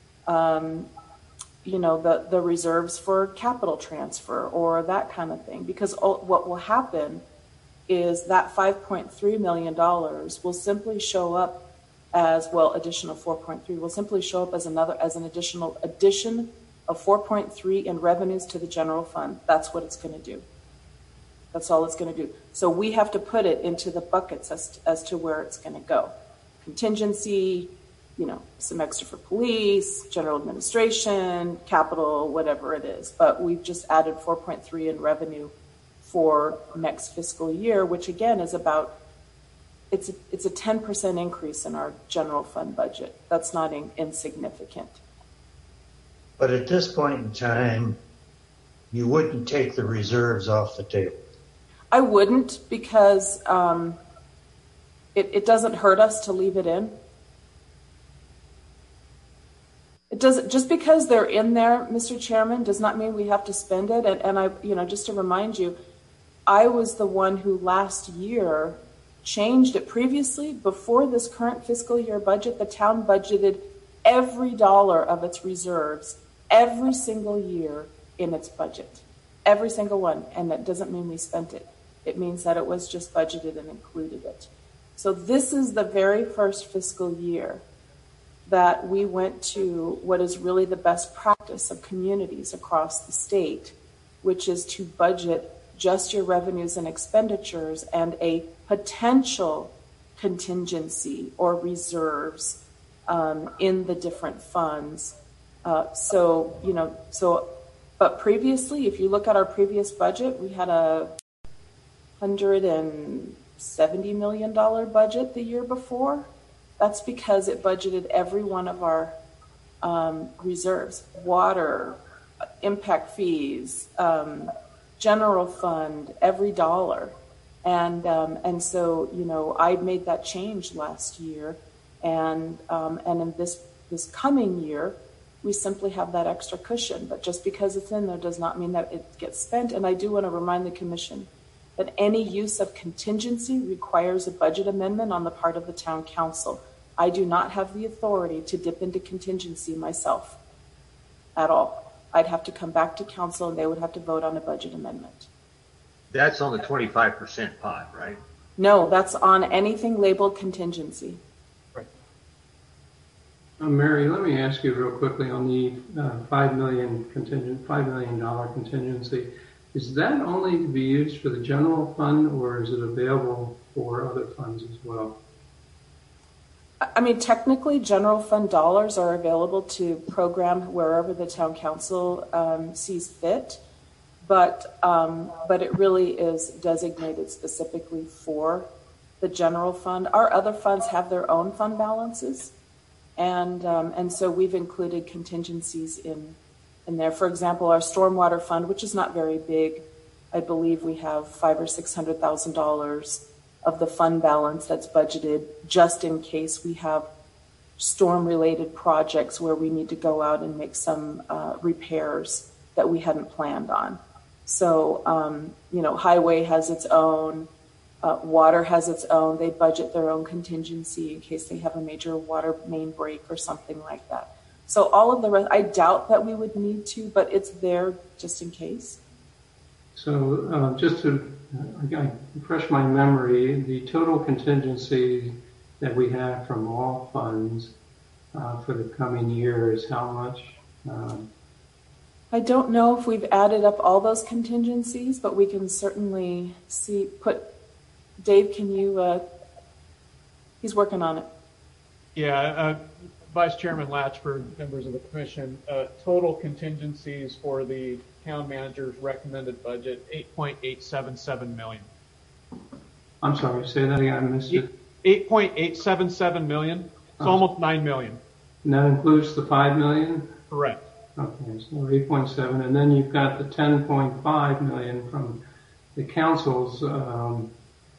S7: um, you know, the, the reserves for capital transfer or that kind of thing. Because what will happen is that five point three million dollars will simply show up as, well, additional four point three will simply show up as another, as an additional addition of four point three in revenues to the general fund. That's what it's going to do. That's all it's going to do. So we have to put it into the buckets as to, as to where it's going to go. Contingency, you know, some extra for police, general administration, capital, whatever it is. But we've just added four point three in revenue for next fiscal year, which again is about, it's a, it's a ten percent increase in our general fund budget. That's not in, insignificant.
S1: But at this point in time, you wouldn't take the reserves off the table.
S7: I wouldn't, because um, it, it doesn't hurt us to leave it in. It doesn't, just because they're in there, Mister Chairman, does not mean we have to spend it. And, and I, you know, just to remind you, I was the one who last year changed it. Previously, before this current fiscal year budget, the town budgeted every dollar of its reserves every single year in its budget, every single one. And that doesn't mean we spent it. It means that it was just budgeted and included it. So this is the very first fiscal year that we went to what is really the best practice of communities across the state, which is to budget just your revenues and expenditures and a potential contingency or reserves um, in the different funds. Uh, so, you know, so, but previously, if you look at our previous budget, we had a one hundred seventy million dollars budget the year before. That's because it budgeted every one of our um, reserves, water, impact fees, um, general fund, every dollar. And um, and so, you know, I made that change last year. And um, and in this, this coming year, we simply have that extra cushion. But just because it's in there does not mean that it gets spent. And I do want to remind the Commission that any use of contingency requires a budget amendment on the part of the town council. I do not have the authority to dip into contingency myself at all. I'd have to come back to council and they would have to vote on a budget amendment.
S5: That's on the twenty-five percent pot, right?
S7: No, that's on anything labeled contingency.
S2: Right.
S9: Uh, Mary, let me ask you real quickly on the uh, five million contingent, five million dollar contingency. Is that only to be used for the general fund, or is it available for other funds as well?
S7: I mean, technically, general fund dollars are available to program wherever the town council um, sees fit, but um, but it really is designated specifically for the general fund. Our other funds have their own fund balances, and um, and so we've included contingencies in. in there. For example, our stormwater fund, which is not very big, I believe we have five or six hundred thousand dollars of the fund balance that's budgeted just in case we have storm-related projects where we need to go out and make some uh, repairs that we hadn't planned on. So, um, you know, highway has its own, uh, water has its own. They budget their own contingency in case they have a major water main break or something like that. So all of the rest, I doubt that we would need to, but it's there just in case.
S9: So uh, just to uh, refresh my memory, the total contingency that we have from all funds uh, for the coming year is how much? Um,
S7: I don't know if we've added up all those contingencies, but we can certainly see, put, Dave, can you, uh, he's working on it.
S2: Yeah, uh, Vice Chairman Latchford, members of the commission, uh, total contingencies for the town manager's recommended budget, eight point eight seven seven million.
S9: I'm sorry, say that again, I missed it.
S2: eight point eight seven seven million, it's oh. almost nine million.
S9: And that includes the five million?
S2: Correct.
S9: Okay, so eight point seven, and then you've got the ten point five million from the council's um,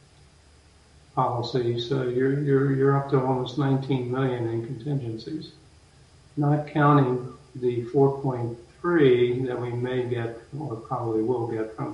S9: policy, so you're you're you're up to almost nineteen million in contingencies, not counting the four point three that we may get or probably will get from.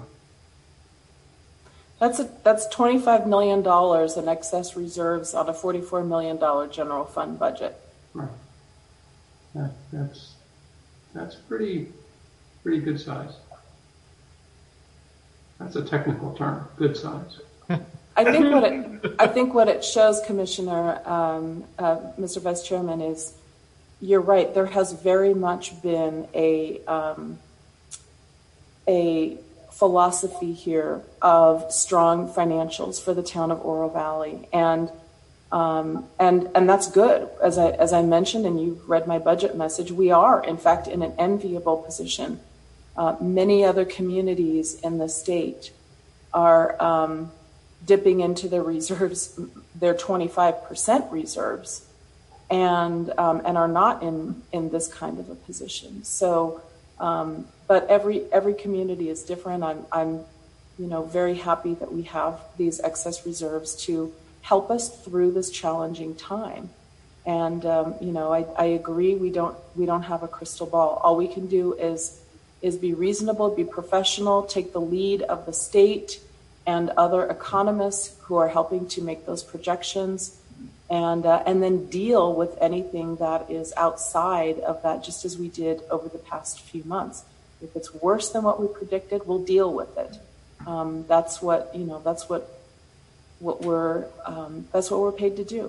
S7: That's a, that's twenty-five million dollars in excess reserves on a forty-four million dollars general fund budget.
S9: Right. That, that's that's pretty pretty good size. That's a technical term, good size.
S7: I think what it, I think what it shows, Commissioner, um, uh, Mister Vice Chairman, is you're right. There has very much been a um, a philosophy here of strong financials for the town of Oro Valley, and um, and and that's good. As I as I mentioned, and you read my budget message, we are in fact in an enviable position. Uh, many other communities in the state are um, dipping into their reserves, their twenty-five percent reserves, and um, and are not in in this kind of a position. So. Um, But every every community is different. I'm I'm, you know, very happy that we have these excess reserves to help us through this challenging time. And um, you know, I, I agree. We don't we don't have a crystal ball. All we can do is is be reasonable, be professional, take the lead of the state and other economists who are helping to make those projections, and uh, and then deal with anything that is outside of that, just as we did over the past few months. If it's worse than what we predicted, we'll deal with it. Um, that's what you know. That's what what we're um, that's what we're paid to do.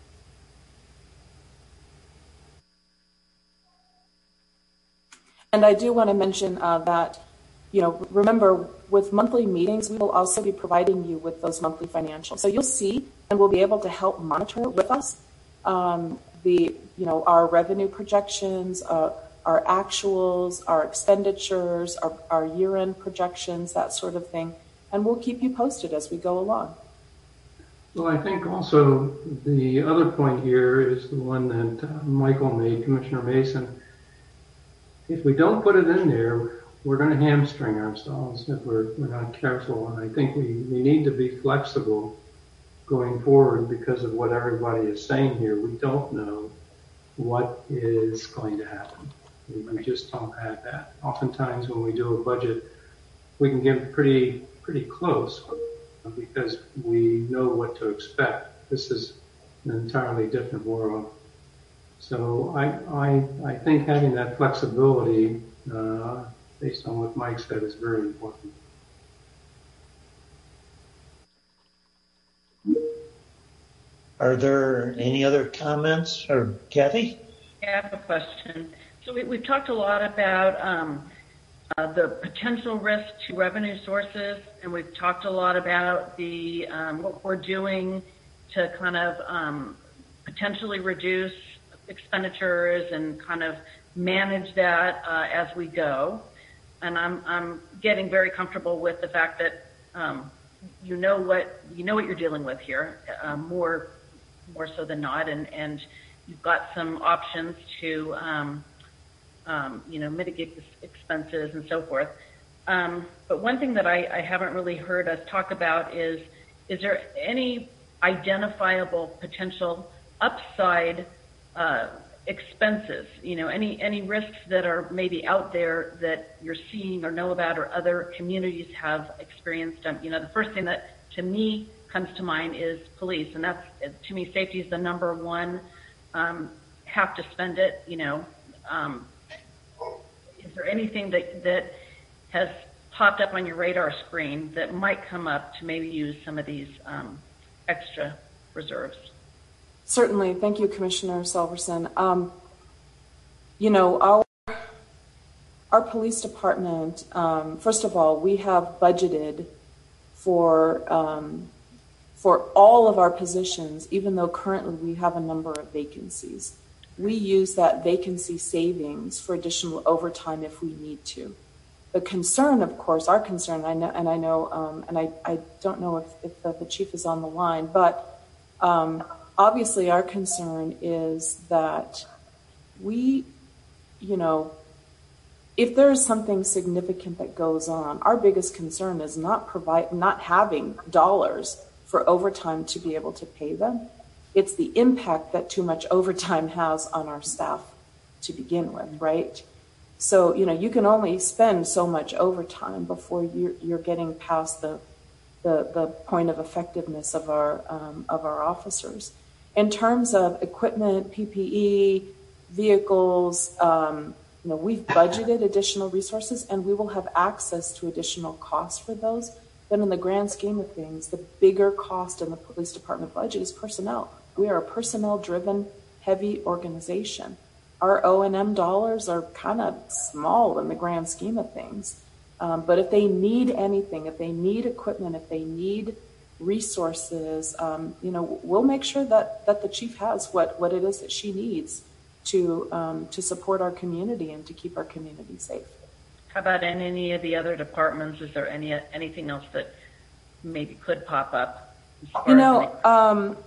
S7: And I do want to mention uh, that you know. Remember, with monthly meetings, we will also be providing you with those monthly financials. So you'll see, and we'll be able to help monitor with us um, the you know our revenue projections. Uh, our actuals, our expenditures, our, our year-end projections, that sort of thing. And we'll keep you posted as we go along.
S9: Well, I think also the other point here is the one that uh, Michael made, Commissioner Mason. If we don't put it in there, we're going to hamstring ourselves if we're, we're not careful. And I think we, we need to be flexible going forward because of what everybody is saying here. We don't know what is going to happen. We just don't have that. Oftentimes when we do a budget, we can get pretty pretty close because we know what to expect. This is an entirely different world. So I I, I think having that flexibility, uh, based on what Mike said, is very important.
S1: Are there any other comments? Or Kathy?
S8: I have a question. So we, we've talked a lot about um, uh, the potential risk to revenue sources, and we've talked a lot about the um, what we're doing to kind of um, potentially reduce expenditures and kind of manage that uh, as we go. And I'm I'm getting very comfortable with the fact that um, you know what you know what you're dealing with here, uh, more more so than not, and and you've got some options to. Um, Um, you know, mitigate the expenses and so forth. Um, but one thing that I, I haven't really heard us talk about is, is there any identifiable potential upside uh, expenses? You know, any any risks that are maybe out there that you're seeing or know about or other communities have experienced? Um, you know, the first thing that to me comes to mind is police, and that's, to me, safety is the number one. Um, have to spend it, you know. Um, Is there anything that, that has popped up on your radar screen that might come up to maybe use some of these um, extra reserves?
S7: Certainly. Thank you, Commissioner Selverson. Um, you know, our, our police department, um, first of all, we have budgeted for, um, for all of our positions, even though currently we have a number of vacancies. We use that vacancy savings for additional overtime if we need to. The concern, of course, our concern, I know, and I know, um, and I, I don't know if, if the, the chief is on the line, but um, obviously our concern is that we, you know, if there is something significant that goes on, our biggest concern is not provide, not having dollars for overtime to be able to pay them. It's the impact that too much overtime has on our staff to begin with, right? So, you know, you can only spend so much overtime before you're, you're getting past the, the the point of effectiveness of our um, of our officers. In terms of equipment, P P E, vehicles, um, you know, we've budgeted additional resources, and we will have access to additional costs for those. But in the grand scheme of things, the bigger cost in the police department budget is personnel. We are a personnel-driven, heavy organization. Our O and M dollars are kind of small in the grand scheme of things. Um, but if they need anything, if they need equipment, if they need resources, um, you know, we'll make sure that, that the chief has what, what it is that she needs to um, to support our community and to keep our community safe.
S8: How about in any of the other departments? Is there any anything else that maybe could pop up?
S7: You know, um,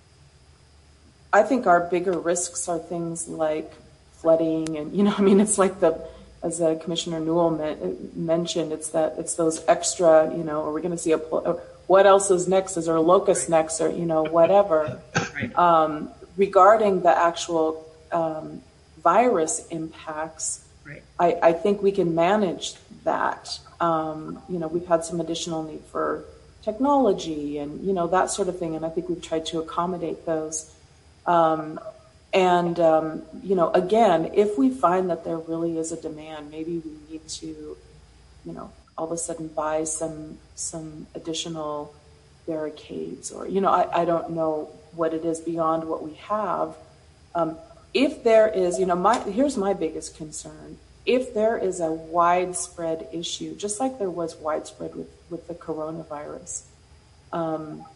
S7: I think our bigger risks are things like flooding, and you know, I mean, it's like the, as uh, Commissioner Newell me- mentioned, it's that it's those extra, you know, are we going to see a, or what else is next? Is there a locust next, or you know, whatever. Um, regarding the actual um, virus impacts.
S8: Right.
S7: I, I think we can manage that. Um, you know, we've had some additional need for technology and, you know, that sort of thing. And I think we've tried to accommodate those. Um, and, um, you know, again, if we find that there really is a demand, maybe we need to, you know, all of a sudden buy some some additional barricades or, you know, I, I don't know what it is beyond what we have. Um, If there is, you know, my here's my biggest concern. If there is a widespread issue, just like there was widespread with, with the coronavirus, um,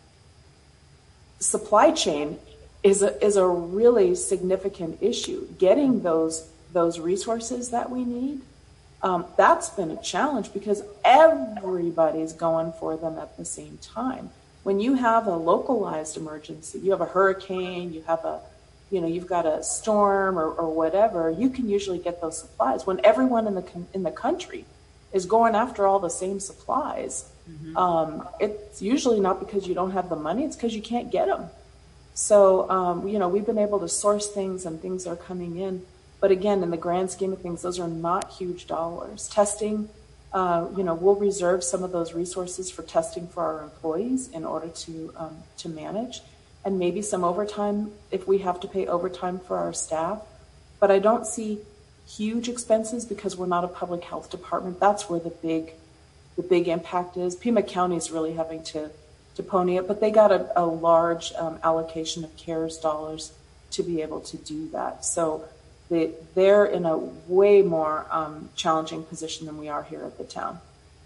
S7: supply chain is a, is a really significant issue. Getting those those resources that we need, um, that's been a challenge because everybody's going for them at the same time. When you have a localized emergency, you have a hurricane, you have a you know, you've got a storm or, or whatever, you can usually get those supplies. When everyone in the in the country is going after all the same supplies, mm-hmm. um, it's usually not because you don't have the money, it's because you can't get them. So, um, you know, we've been able to source things and things are coming in. But again, in the grand scheme of things, those are not huge dollars. Testing, uh, you know, we'll reserve some of those resources for testing for our employees in order to um, to manage. And maybe some overtime if we have to pay overtime for our staff. But I don't see huge expenses because we're not a public health department. That's where the big the big impact is. Pima County is really having to, to pony it, but they got a, a large um, allocation of CARES dollars to be able to do that. So they, they're in a way more um, challenging position than we are here at the town.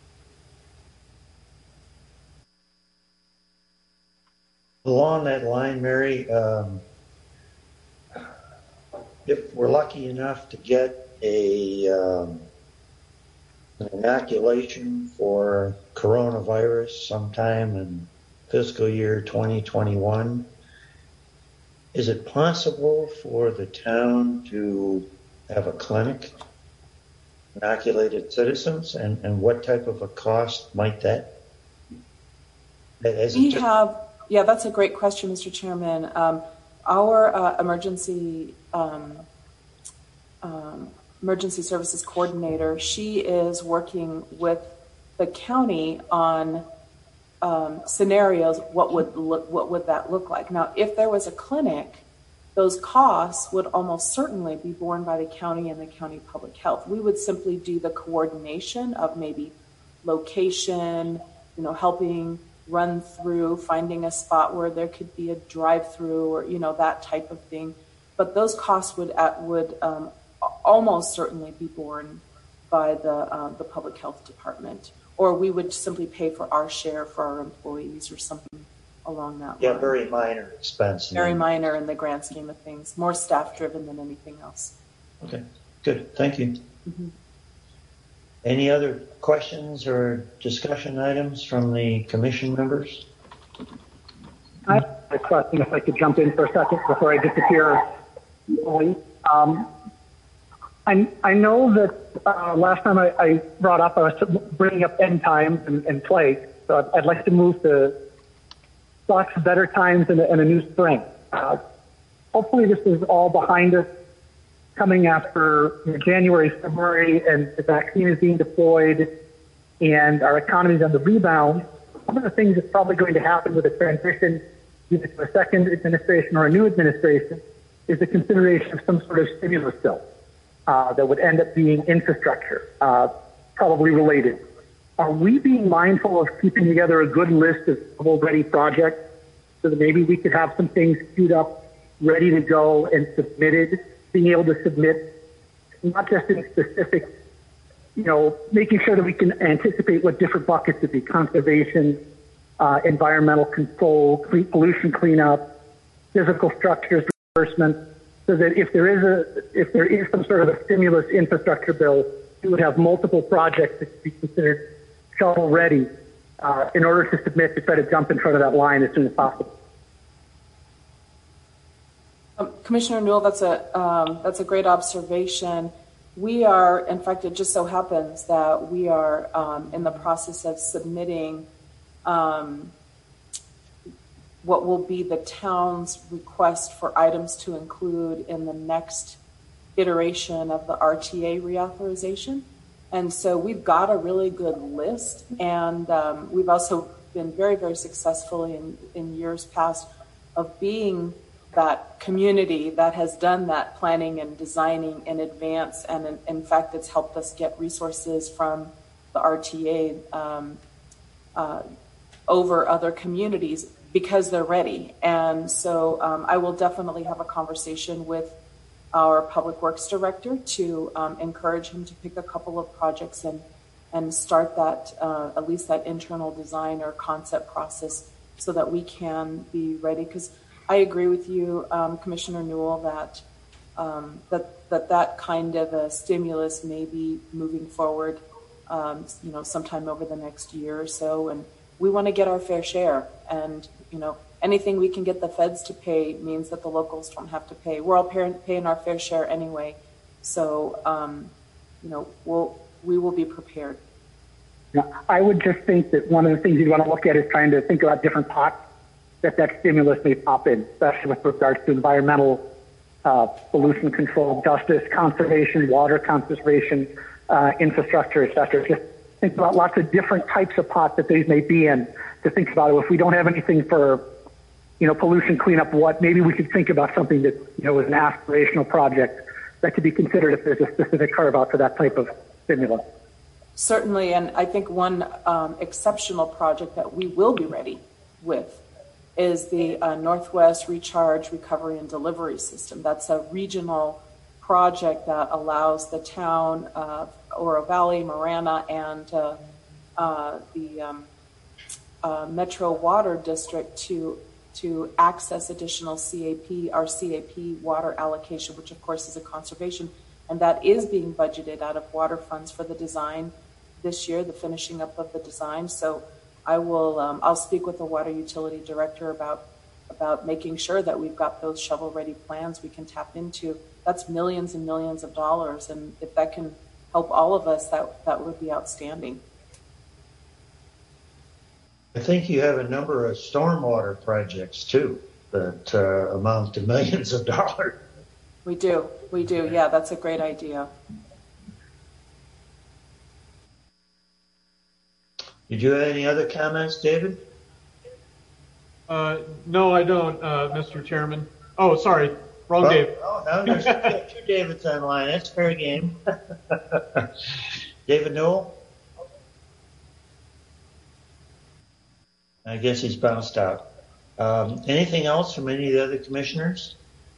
S1: Along that line, Mary, um, if we're lucky enough to get a um, an inoculation for coronavirus sometime in fiscal year twenty twenty-one, is it possible for the town to have a clinic, inoculated citizens, and, and what type of a cost might that?
S7: We have. Yeah, that's a great question, Mister Chairman. Um, our uh, emergency um, um, emergency services coordinator, she is working with the county on um, scenarios. What would look, what would that look like? Now, if there was a clinic, those costs would almost certainly be borne by the county and the county public health. We would simply do the coordination of maybe location, you know, helping run through, finding a spot where there could be a drive-through or, you know, that type of thing. But those costs would at, would um, almost certainly be borne by the uh, the public health department, or we would simply pay for our share for our employees or something along that
S1: yeah,
S7: line. Yeah,
S1: very minor expense.
S7: Very then. minor in the grand scheme of things. More staff-driven than anything else.
S1: Okay, good. Thank you.
S7: Mm-hmm.
S1: Any other questions or discussion items from the commission members?
S10: I have a question, if I could jump in for a second before I disappear. Um, I, I know that uh, last time I, I brought up, I was bringing up end times and, and play, so I'd, I'd like to move to thoughts of better times and a, and a new spring. Uh, hopefully this is all behind us, coming after you know, January, February, and the vaccine is being deployed, and our economy is on the rebound. One of the things that's probably going to happen with a transition, either to a second administration or a new administration, is the consideration of some sort of stimulus bill uh, that would end up being infrastructure, uh, probably related. are we being mindful of keeping together a good list of shovel-ready projects so that maybe we could have some things queued up, ready to go and submitted, being able to submit not just in specific, you know, making sure that we can anticipate what different buckets would be: conservation, uh, environmental control, clean, pollution cleanup, physical structures reimbursement, so that if there is a if there is some sort of a stimulus infrastructure bill, we would have multiple projects that could be considered shovel ready uh, in order to submit to try to jump in front of that line as soon as possible.
S7: Um, Commissioner Newell, that's a um, that's a great observation. We are, in fact, it just so happens that we are um, in the process of submitting um, what will be the town's request for items to include in the next iteration of the R T A reauthorization. And so we've got a really good list, and um, we've also been very, very successful in, in years past of being that community that has done that planning and designing in advance. And in, in fact, it's helped us get resources from the R T A um, uh, over other communities because they're ready. And so um, I will definitely have a conversation with our Public Works Director to um, encourage him to pick a couple of projects and and start that, uh, at least that internal design or concept process so that we can be ready. Because I agree with you, um, Commissioner Newell, that, um, that that that kind of a stimulus may be moving forward, um, you know, sometime over the next year or so. And we want to get our fair share. And, you know, anything we can get the feds to pay means that the locals don't have to pay. We're all paying our fair share anyway. So, um, you know, we'll, we will be prepared.
S10: Yeah, I would just think that one of the things you'd want to look at is trying to think about different pots that that stimulus may pop in, especially with regards to environmental, uh, pollution control, justice, conservation, water conservation, uh, infrastructure, et cetera. Just think about lots of different types of pots that these may be in to think about it. If we don't have anything for, you know, pollution cleanup, what, maybe we could think about something that, you know, is an aspirational project that could be considered if there's a specific carve out for that type of stimulus.
S7: Certainly, and I think one um, exceptional project that we will be ready with is the uh, Northwest Recharge, Recovery, and Delivery System. That's a regional project that allows the town of Oro Valley, Marana, and uh, uh, the um, uh, Metro Water District to to access additional C A P, our C A P water allocation, which of course is a conservation, and that is being budgeted out of water funds for the design this year, the finishing up of the design. So I will, um, I'll speak with the water utility director about about making sure that we've got those shovel-ready plans we can tap into. That's millions and millions of dollars, and if that can help all of us, that that would be outstanding.
S1: I think you have a number of stormwater projects too that uh, amount to millions of dollars.
S7: We do, we do. Yeah, that's a great idea.
S1: Did you have any other comments, David?
S2: Uh, no, I don't, uh, Mister Chairman. Oh, sorry, wrong
S1: oh,
S2: Dave.
S1: Oh, no, there's two Davids online. That's fair game. David Newell? I guess he's bounced out. Um, anything else from any of the other commissioners?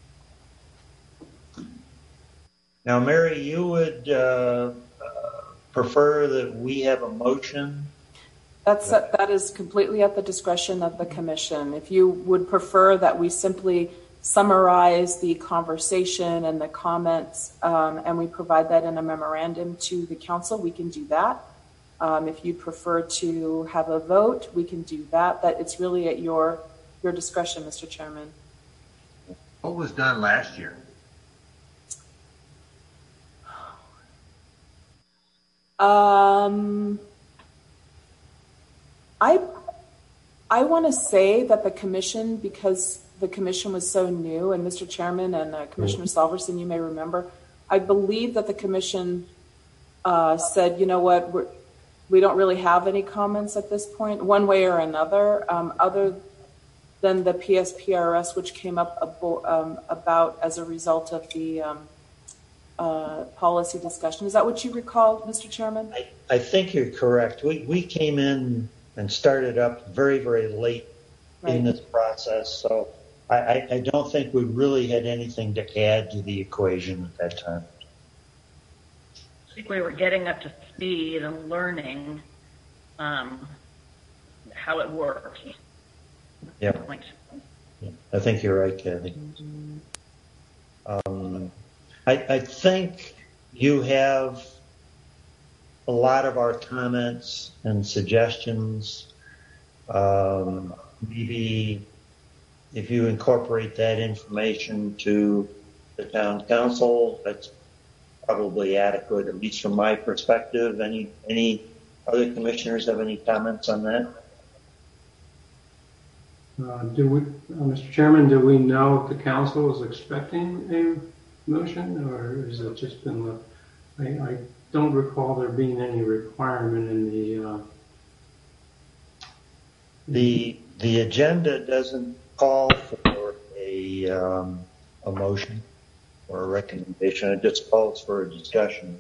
S1: Now, Mary, you would uh, uh, prefer that we have a motion?
S7: That's a, that is completely at the discretion of the commission. If you would prefer that we simply summarize the conversation and the comments, um, and we provide that in a memorandum to the council, we can do that. Um, if you prefer to have a vote, we can do that. That it's really at your your discretion, Mister Chairman.
S5: What was done last year?
S7: Um, I I want to say that the commission, because the commission was so new, and Mister Chairman and uh, Commissioner Salverson, you may remember, I believe that the commission uh, said, you know what, we're, we don't really have any comments at this point, one way or another, um, other than the P S P R S, which came up abo- um, about as a result of the um, uh, policy discussion. Is that what you recall, Mister Chairman?
S1: I, I think you're correct. We, we came in and started up very, very late right. in this process. So I, I, I don't think we really had anything to add to the equation at that time.
S8: I think we were getting up to speed and learning um, how it works.
S1: Yeah. yeah. I think you're right, Kathy. Um, I, I think you have a lot of our comments and suggestions. Um, maybe if you incorporate that information to the town council, that's probably adequate, at least from my perspective. Any any other commissioners have any comments on that?
S9: Uh, do we, uh, Mister Chairman, do we know if the council is expecting a motion, or is it just been the, I, I don't recall there being any requirement in the uh,
S1: the the agenda doesn't call for a um, a motion or a recommendation. It just calls for a discussion.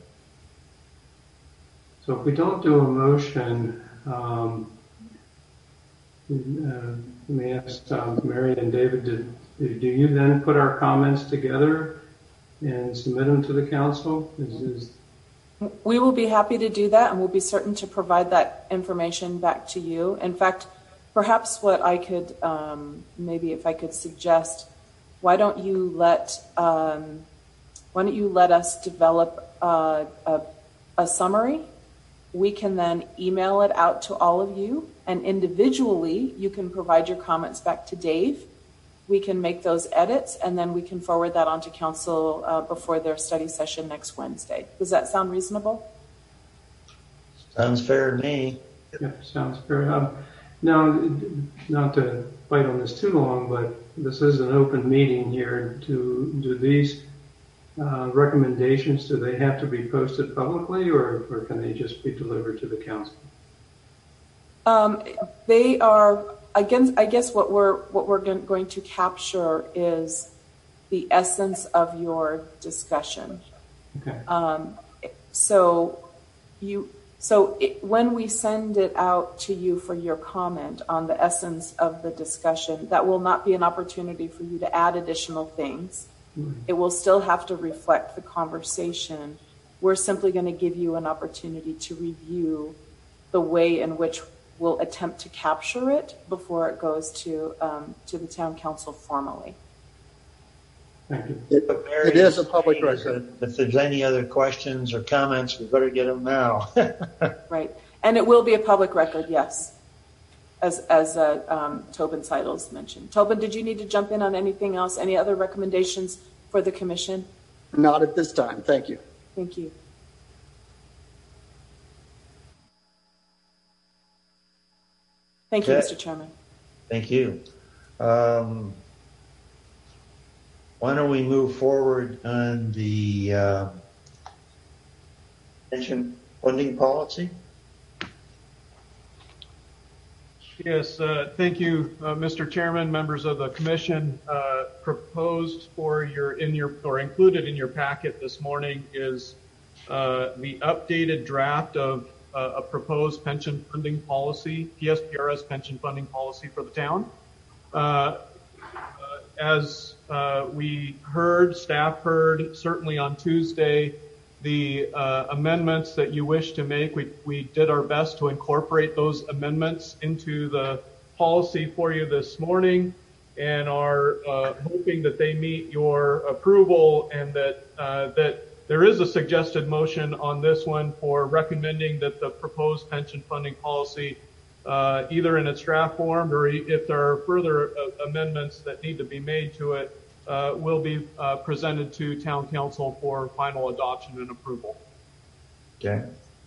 S9: So if we don't do a motion, um, uh, let me ask um, Mary and David, did, do you then put our comments together and submit them to the council? Is, is...
S7: We will be happy to do that, and we'll be certain to provide that information back to you. In fact, perhaps what I could, um, maybe if I could suggest, why don't you let um, why don't you let us develop uh, a, a summary? We can then email it out to all of you, and individually you can provide your comments back to Dave. We can make those edits, and then we can forward that on to council uh, before their study session next Wednesday. Does that sound reasonable?
S1: Sounds fair to me.
S9: Yeah, sounds fair. Um, now, not to fight on this too long, but this is an open meeting here. Do, do these uh, recommendations, do they have to be posted publicly, or, or can they just be delivered to the council?
S7: Um, they are, again, I guess what we're, what we're going to capture is the essence of your discussion.
S9: Okay.
S7: Um, so you, So it, when we send it out to you for your comment on the essence of the discussion, that will not be an opportunity for you to add additional things. Mm-hmm. It will still have to reflect the conversation. We're simply going to give you an opportunity to review the way in which we'll attempt to capture it before it goes to um, to the town council formally.
S9: Thank you.
S11: It, it is a public record.
S1: If there's any other questions or comments, we better get them now.
S7: Right. And it will be a public record, yes, as, as uh, um, Tobin Seidels mentioned. Tobin, did you need to jump in on anything else? Any other recommendations for the commission?
S11: Not at this time. Thank you.
S7: Thank you. Thank you,
S1: Okay.
S7: Mister Chairman.
S1: Thank you. Um, why don't we move forward on the uh, pension funding policy?
S2: Yes, uh, thank you, uh, Mister Chairman, members of the commission. Uh, proposed for your in your or included in your packet this morning is uh, the updated draft of uh, a proposed pension funding policy, P S P R S pension funding policy for the town. Uh, uh, as uh, we heard, staff heard, certainly on Tuesday, the uh, amendments that you wish to make, we, we did our best to incorporate those amendments into the policy for you this morning, and are uh, hoping that they meet your approval, and that uh, that there is a suggested motion on this one for recommending that the proposed pension funding policy, uh, either in its draft form or if there are further uh, amendments that need to be made to it, uh, will be uh, presented to town council for final adoption and approval.
S1: Okay.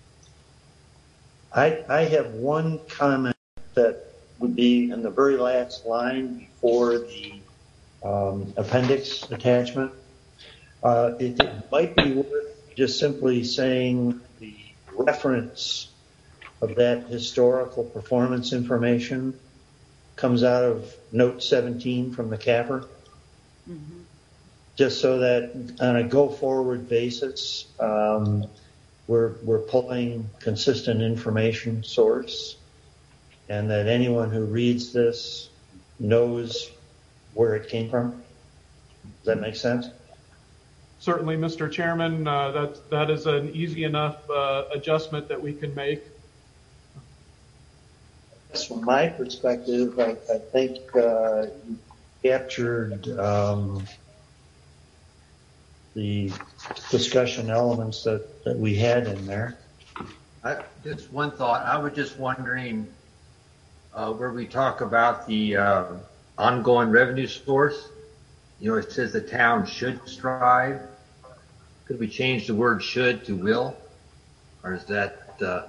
S1: I, I have one comment that would be in the very last line before the um, appendix attachment. Uh, it, it might be worth just simply saying the reference of that historical performance information comes out of note seventeen from the capper.
S7: Mm-hmm.
S1: just so that on a go-forward basis, um, we're we're pulling consistent information source, and that anyone who reads this knows where it came from. Does that make sense?
S2: Certainly, Mister Chairman, uh, that that is an easy enough uh, adjustment that we can make.
S1: From my perspective, I, I think uh, you captured um, the discussion elements that, that we had in there.
S5: I, just one thought. I was just wondering uh, where we talk about the uh, ongoing revenue source. You know, it says the town should strive. Could we change the word should to will? Or is that... Uh,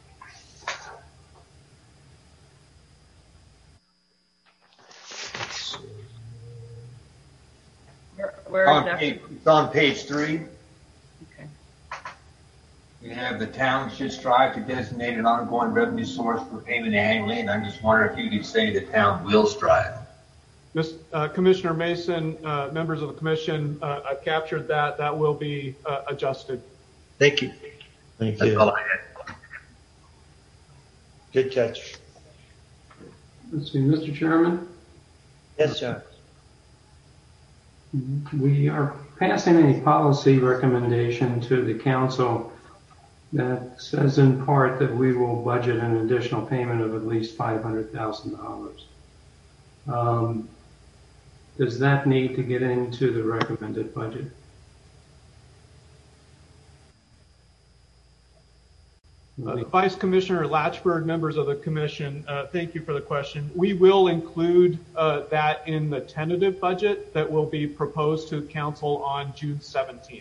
S8: Where, where
S5: on
S8: is
S5: page, it's on page three.
S8: Okay.
S5: You have the town should strive to designate an ongoing revenue source for payment annually, and I'm just wondering if you could say the town will strive.
S2: Miz Uh, Commissioner Mason, uh, members of the commission, uh, I've captured that. That will be uh, adjusted.
S5: Thank you.
S1: Thank
S5: That's
S1: you.
S5: all I had.
S1: Good catch.
S9: Let's see, Mister Chairman.
S1: Yes, John.
S9: We are passing a policy recommendation to the council that says in part that we will budget an additional payment of at least five hundred thousand dollars. Um, does that need to get into the recommended budget?
S2: Uh, Vice Commissioner Latchford, members of the commission, uh, thank you for the question. We will include uh, that in the tentative budget that will be proposed to council on June seventeenth.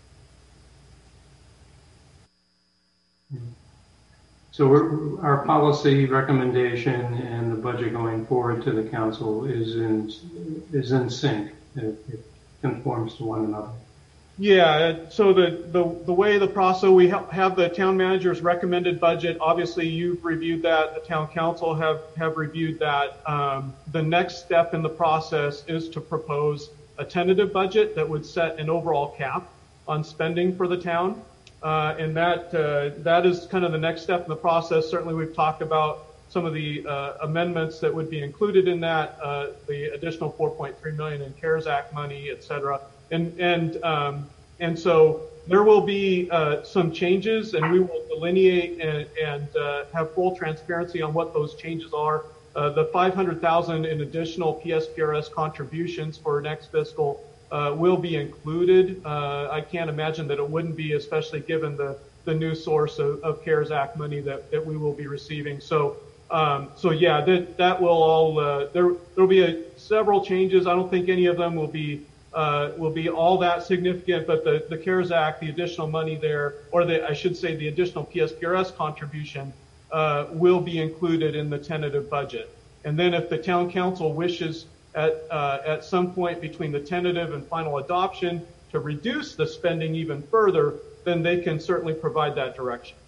S9: So we're, our policy recommendation and the budget going forward to the council is in is in sync. It, it conforms to one another.
S2: Yeah, so the, the, the way the process, we have the town manager's recommended budget. Obviously, you've reviewed that. The town council have, have reviewed that. Um, the next step in the process is to propose a tentative budget that would set an overall cap on spending for the town. Uh, and that uh, that is kind of the next step in the process. Certainly, we've talked about some of the uh, amendments that would be included in that, uh, the additional four point three million dollars in CARES Act money, et cetera. And and um, and so there will be uh, some changes, and we will delineate and, and uh, have full transparency on what those changes are. Uh, the five hundred thousand dollars in additional P S P R S contributions for next fiscal uh, will be included. Uh, I can't imagine that it wouldn't be, especially given the the new source of, of CARES Act money that that we will be receiving. So. Um, so yeah, that that will all uh, there. There'll be a, several changes. I don't think any of them will be. Uh, will be all that significant, but the, the CARES Act, the additional money there, or the, I should say the additional P S P R S contribution, uh, will be included in the tentative budget. And then if the town council wishes at, uh, at some point between the tentative and final adoption to reduce the spending even further, then they can certainly provide that direction.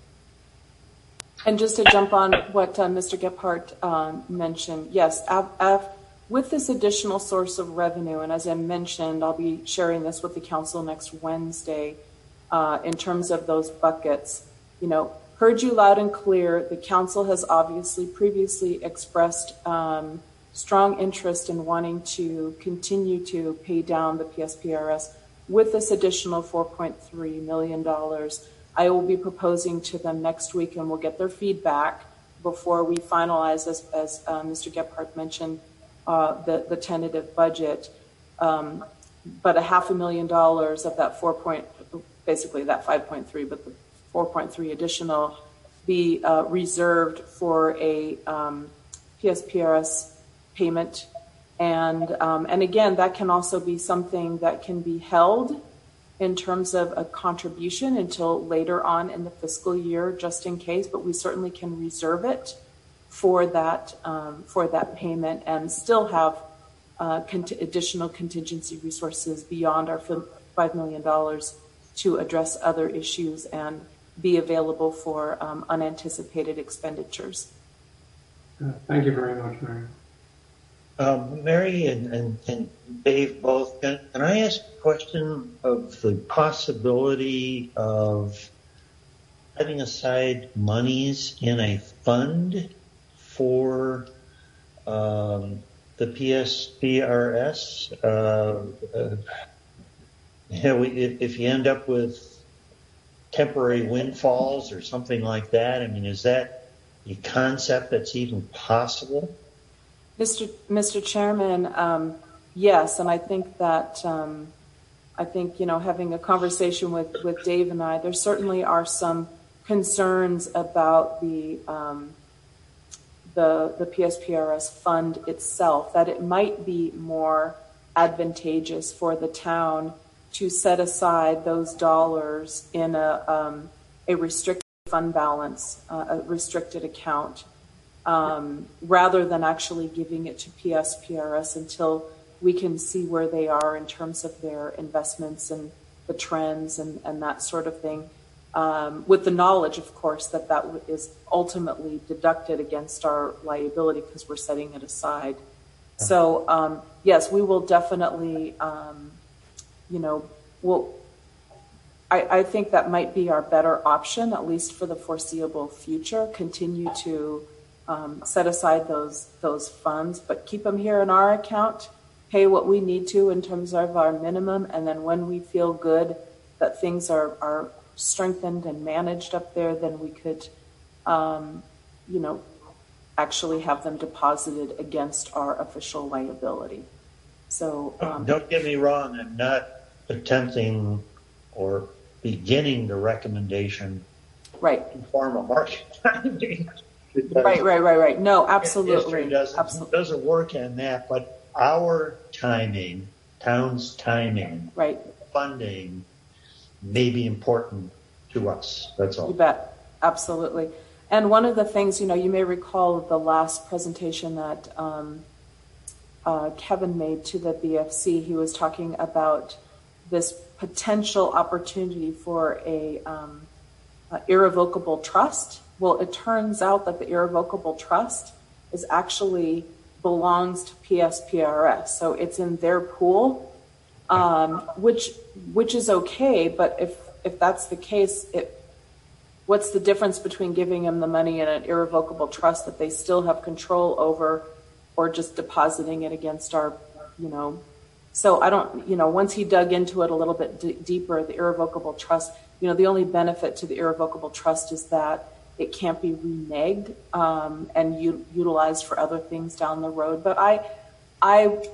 S7: And just to jump on what uh, Mister Gephardt um, mentioned, yes, av- av- with this additional source of revenue, and as I mentioned, I'll be sharing this with the council next Wednesday, uh, in terms of those buckets, you know, heard you loud and clear. The council has obviously previously expressed um, strong interest in wanting to continue to pay down the P S P R S with this additional four point three million dollars. I will be proposing to them next week, and we'll get their feedback before we finalize, as, as uh, Mister Gephardt mentioned, Uh, the, the tentative budget, um, but a half a million dollars of that four point, basically that five point three, but the four point three additional be uh, reserved for a um, P S P R S payment. And, um, and again, that can also be something that can be held in terms of a contribution until later on in the fiscal year, just in case, but we certainly can reserve it for that um, for that payment and still have uh, cont- additional contingency resources beyond our five million dollars to address other issues and be available for um, unanticipated expenditures.
S9: Uh, thank you very much, Mary.
S1: Um, Mary and, and, and Dave both, can, can I ask question of the possibility of setting aside monies in a fund for um, the P S P R S? Uh, uh, you know, if, if you end up with temporary windfalls or something like that, I mean, is that a concept that's even possible?
S7: Mister Mister Chairman, um, yes, and I think that um, I think you know having a conversation with, with Dave and I, there certainly are some concerns about the um, the the P S P R S fund itself, that it might be more advantageous for the town to set aside those dollars in a um, a restricted fund balance, uh, a restricted account, um, rather than actually giving it to P S P R S until we can see where they are in terms of their investments and the trends and, and that sort of thing. Um, with the knowledge, of course, that that is ultimately deducted against our liability because we're setting it aside. So, um, yes, we will definitely, um, you know, we'll, I, I think that might be our better option, at least for the foreseeable future, continue to um, set aside those those funds, but keep them here in our account, pay what we need to in terms of our minimum, and then when we feel good that things are, are strengthened and managed up there, then we could, um, you know, actually have them deposited against our official liability. So um,
S1: don't get me wrong, I'm not attempting or beginning the recommendation
S7: right
S1: to form a market timing.
S7: Right, right, right, right. No, absolutely.
S1: History doesn't,
S7: absolutely.
S1: doesn't work in that, but our timing, town's timing,
S7: right,
S1: funding may be important to us. That's all.
S7: You bet. Absolutely. And one of the things, you know, you may recall the last presentation that um, uh, Kevin made to the B F C. He was talking about this potential opportunity for a, um, a irrevocable trust. Well, it turns out that the irrevocable trust is actually belongs to P S P R S, so it's in their pool, um, which which is okay. But if if that's the case, it, what's the difference between giving them the money in an irrevocable trust that they still have control over, or just depositing it against our, you know? So I don't, you know, once he dug into it a little bit d- deeper, the irrevocable trust, you know, the only benefit to the irrevocable trust is that it can't be reneged um, and u- utilized for other things down the road. But I, I,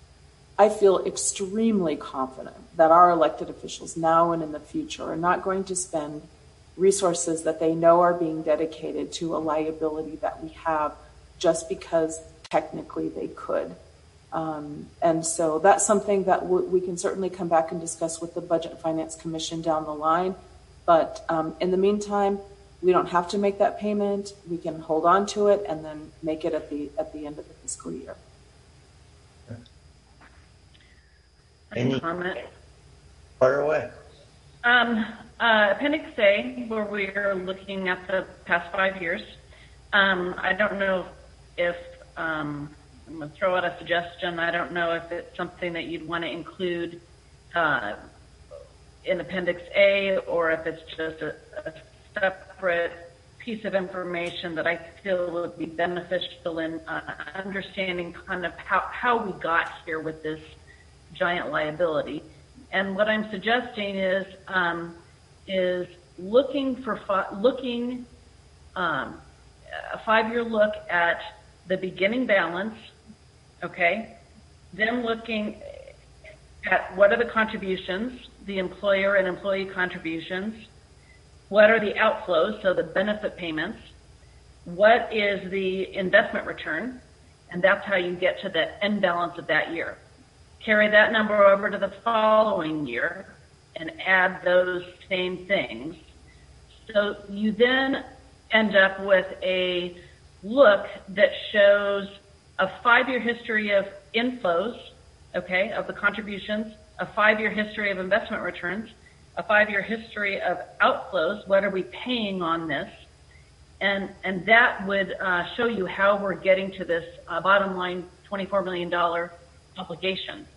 S7: I feel extremely confident that our elected officials now and in the future are not going to spend resources that they know are being dedicated to a liability that we have just because technically they could. Um, and so that's something that w- we can certainly come back and discuss with the Budget and Finance Commission down the line. But um, in the meantime, we don't have to make that payment. We can hold on to it and then make it at the at the end of the fiscal year.
S1: Any
S8: comment?
S1: Fire away.
S8: Um, uh, Appendix A, where we are looking at the past five years. Um, I don't know if um, I'm going to throw out a suggestion. I don't know if it's something that you'd want to include uh, in Appendix A, or if it's just a, a separate piece of information that I feel would be beneficial in uh, understanding kind of how, how we got here with this giant liability. And what I'm suggesting is um, is looking for fi- looking um, a five-year look at the beginning balance, okay? Then looking at what are the contributions, the employer and employee contributions. What are the outflows, so the benefit payments? What is the investment return? And that's how you get to the end balance of that year. Carry that number over to the following year and add those same things. So you then end up with a look that shows a five-year history of inflows, okay, of the contributions, a five-year history of investment returns, a five-year history of outflows. What are we paying on this? And and that would uh, show you how we're getting to this uh, bottom line twenty-four million dollars obligation.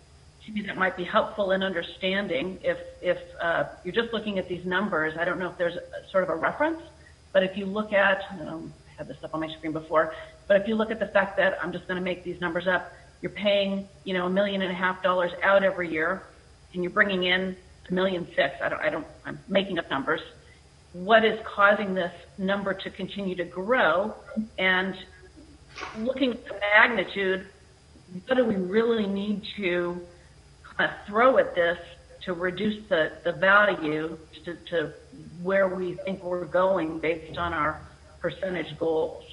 S8: to me that might be helpful in understanding if, if uh, you're just looking at these numbers. I don't know if there's a, sort of a reference, but if you look at, um, I had this up on my screen before, but if you look at the fact that I'm just going to make these numbers up, you're paying, you know, a million and a half dollars out every year, and you're bringing in a million six. I don't, I don't, I'm making up numbers. What is causing this number to continue to grow? And looking at the magnitude, what do we really need to kind of throw at this to reduce the, the value to, to where we think we're going based on our percentage goals?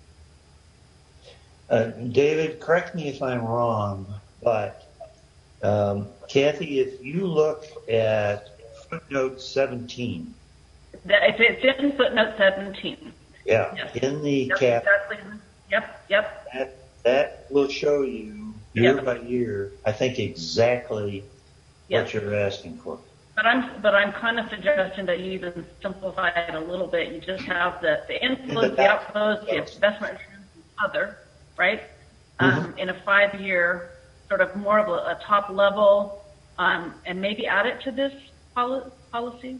S1: Uh, David, correct me if I'm wrong, but um, Kathy, if you look at footnote seventeen.
S8: That, it's, it's in footnote seventeen.
S1: Yeah,
S8: yes.
S1: In the
S8: yep,
S1: cap.
S8: Exactly. Yep, yep.
S1: That, that will show you year
S8: yep.
S1: by year, I think, exactly
S8: yep.
S1: what you're asking for.
S8: But I'm, but I'm kind of suggesting that you even simplify it a little bit. You just have the, the inflows, the outflows, the investment returns, and other, right? Mm-hmm. Um, in a five-year, sort of more of a, a top level, um, and maybe add it to this poli- policy.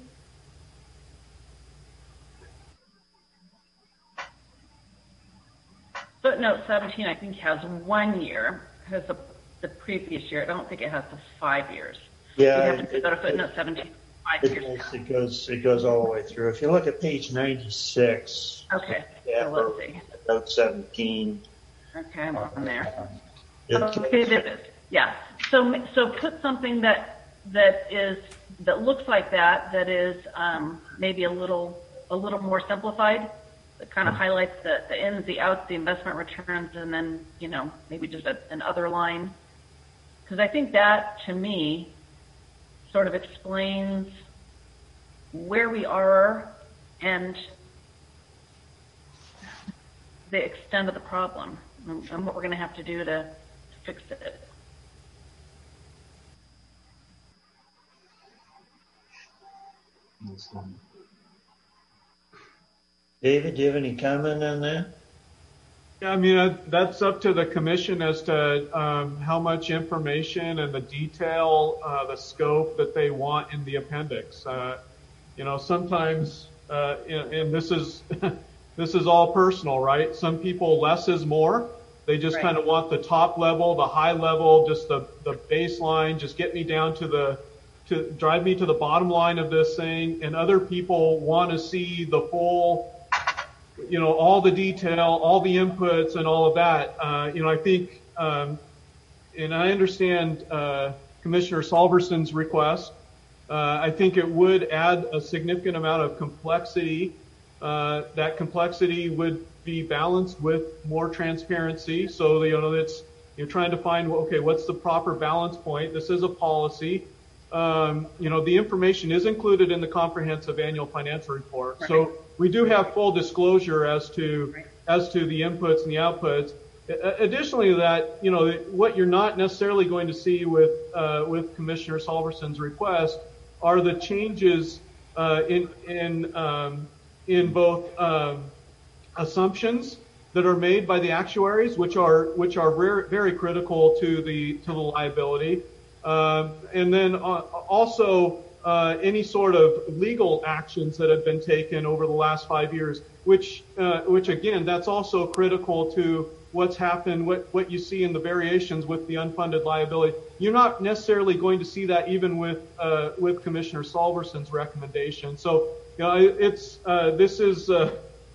S8: Footnote seventeen, I think, has one year, has the, the previous year. I don't think it has the five years.
S1: Yeah,
S8: you have to
S1: it,
S8: go to footnote
S1: it,
S8: seventeen. Five
S1: it,
S8: years
S1: it goes. It goes all the way through. If you look at page ninety-six.
S8: Okay.
S1: Yeah,
S8: so let's see.
S1: Footnote seventeen.
S8: Okay, I'm on there.
S1: It,
S8: okay, there it is. Yeah. So so put something that that is that looks like that. That is um, maybe a little a little more simplified. That kind of highlights the, the ins, the outs, the investment returns, and then, you know, maybe just a, an other line. Because I think that, to me, sort of explains where we are and the extent of the problem and, and what we're going to have to do to, to fix it.
S1: David, do you have any comment on that?
S2: Yeah, I mean, uh, that's up to the commission as to um, how much information and the detail, uh, the scope that they want in the appendix. Uh, you know, sometimes, uh, and, and this is this is all personal, right? Some people, less is more. They just right. kind of want the top level, the high level, just the, the baseline, just get me down to the, to drive me to the bottom line of this thing. And other people want to see the full, you know, all the detail, all the inputs and all of that. Uh, you know, I think, um, and I understand uh, Commissioner Salverson's request. Uh, I think it would add a significant amount of complexity. Uh, that complexity would be balanced with more transparency. So, you know, it's, you're trying to find, okay, what's the proper balance point? This is a policy. Um, you know, the information is included in the comprehensive annual financial report. Right. So we do have full disclosure as to, right. as to the inputs and the outputs. Additionally to that, you know, what you're not necessarily going to see with, uh, with Commissioner Salverson's request are the changes, uh, in, in, um, in both, um, assumptions that are made by the actuaries, which are, which are very, very critical to the, to the liability. Um, and then uh, also uh, any sort of legal actions that have been taken over the last five years, which, uh, which again, that's also critical to what's happened, what, what you see in the variations with the unfunded liability. You're not necessarily going to see that even with, uh, with Commissioner Salverson's recommendation. So, you know, it's, uh, this is, uh,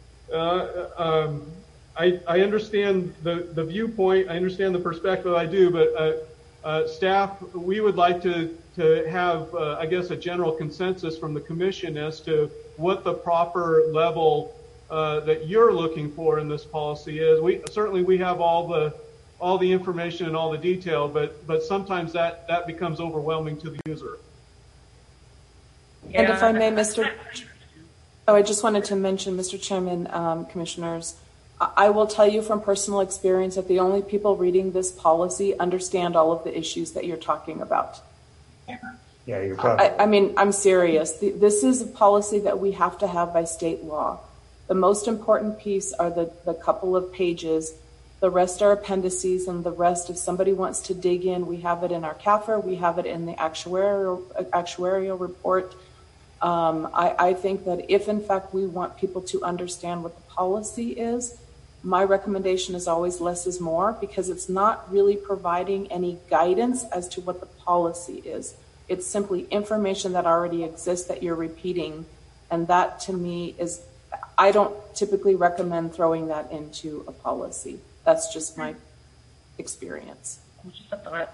S2: uh, um, I, I understand the, the viewpoint, I understand the perspective, I do, but, uh, Uh, staff, we would like to, to have, uh, I guess, a general consensus from the commission as to what the proper level uh, that you're looking for in this policy is. We certainly we have all the all the information and all the detail, but but sometimes that that becomes overwhelming to the user.
S7: And if I may, Mister Oh, I just wanted to mention, Mister Chairman, um, commissioners, I will tell you from personal experience that the only people reading this policy understand all of the issues that you're talking about.
S1: Yeah, you're probably.
S7: I, I mean, I'm serious. The, this is a policy that we have to have by state law. The most important piece are the, the couple of pages The rest are appendices, and the rest, if somebody wants to dig in, we have it in our C A F R, we have it in the actuarial, actuarial report. Um, I, I think that if, in fact, we want people to understand what the policy is, my recommendation is always less is more, because it's not really providing any guidance as to what the policy is. It's simply information that already exists that you're repeating. And that, to me, is, I don't typically recommend throwing that into a policy. That's just my experience.
S8: Just a thought.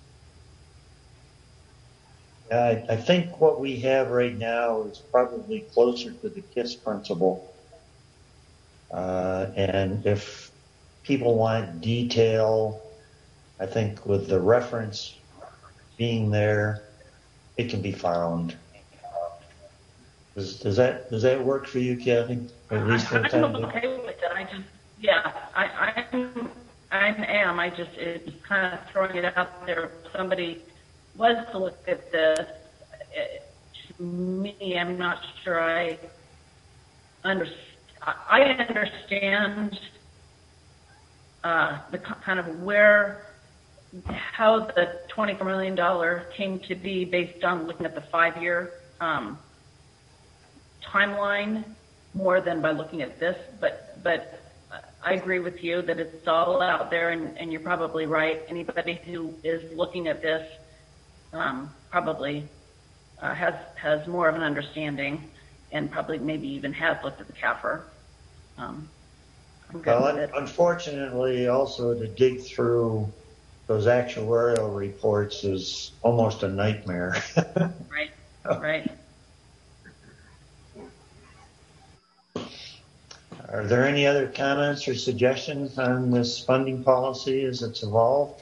S1: I, I think what we have right now is probably closer to the KISS principle. Uh, and if people want detail, I think with the reference being there, it can be found. Does, does that does that work for you, Kathy? At least for the
S8: I'm
S1: time being?
S8: okay with it. I just, yeah, I, I'm, I am. I just, it's kind of throwing it out there. If somebody was to look at this, it, to me, I'm not sure I understand. I understand uh, the kind of where, how the twenty-four million dollars came to be based on looking at the five-year um, timeline more than by looking at this. But but I agree with you that it's all out there, and, and you're probably right. Anybody who is looking at this um, probably uh, has has more of an understanding, and probably maybe even has looked at the C A F R. Um, I'm good
S1: Well,
S8: with it.
S1: unfortunately, also to dig through those actuarial reports is almost a nightmare.
S8: Right, right.
S1: Are there any other comments or suggestions on this funding policy as it's evolved?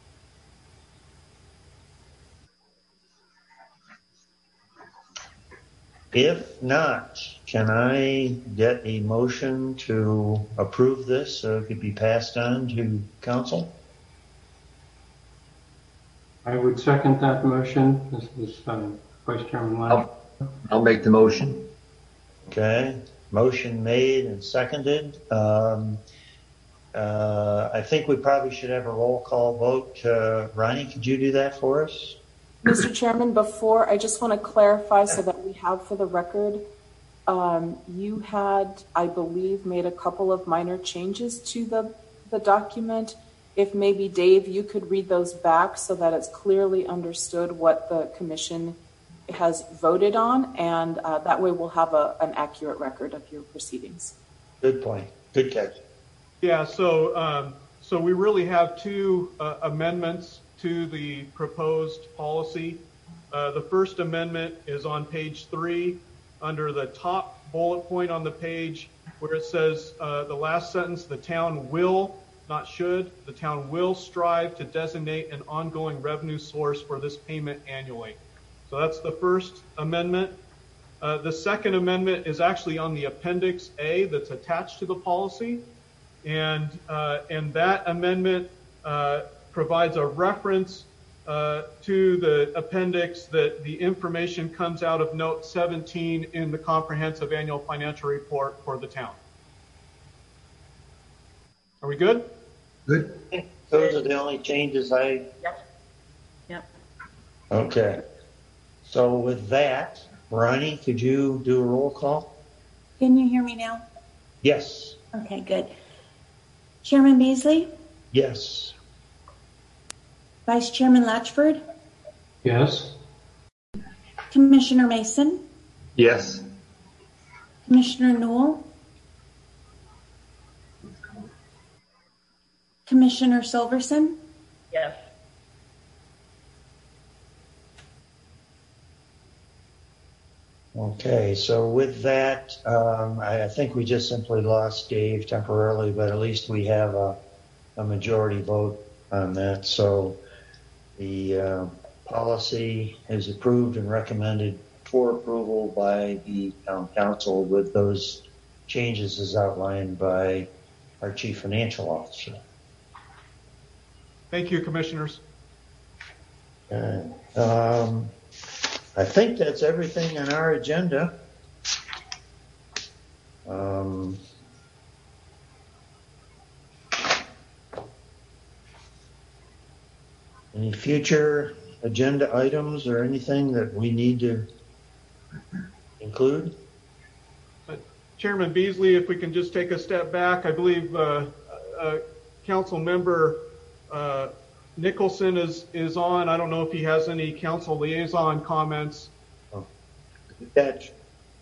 S1: If not, can I get a motion to approve this so it could be passed on to council?
S9: I would second that motion. This is um, Vice Chairman Lash.
S5: I'll, I'll make the motion.
S1: Okay, motion made and seconded. Um, uh, I think we probably should have a roll call vote. Uh, Ronnie, could you do that for us?
S7: Mister Chairman, before, I just want to clarify so that we have for the record, um, you had, I believe, made a couple of minor changes to the, the document. If maybe, Dave, you could read those back so that it's clearly understood what the commission has voted on, and uh, that way we'll have a, an accurate record of your proceedings.
S1: Good point. Good catch.
S2: Yeah, so um, so we really have two uh, amendments to the proposed policy. Uh, the first amendment is on page three under the top bullet point on the page where it says uh, the last sentence, the town will, not should, the town will strive to designate an ongoing revenue source for this payment annually. So that's the first amendment. Uh, the second amendment is actually on the Appendix A that's attached to the policy. And, uh, and that amendment uh, provides a reference uh, to the appendix that the information comes out of note seventeen in the comprehensive annual financial report for the town. Are we good?
S5: Good.
S1: Those are the only changes I...
S8: Yep. Yep.
S1: Okay. So with that, Ronnie, could you do a roll call?
S12: Can you hear me now?
S1: Yes.
S12: Okay, good. Chairman Beasley?
S1: Yes.
S12: Vice Chairman Latchford?
S9: Yes.
S12: Commissioner Mason?
S5: Yes.
S12: Commissioner Newell? Commissioner Silverson?
S8: Yes.
S1: Okay, so with that, um, I, I think we just simply lost Dave temporarily, but at least we have a, a majority vote on that. So the uh, policy is approved and recommended for approval by the town council with those changes as outlined by our chief financial officer.
S2: Thank you, commissioners.
S1: Okay. Um, I think that's everything on our agenda. Um, Any future agenda items or anything that we need to include?
S2: Uh, Chairman Beasley, if we can just take a step back, I believe uh, uh, Council Member uh, Nicholson is, is on. I don't know if he has any council liaison comments.
S1: Oh. Catch.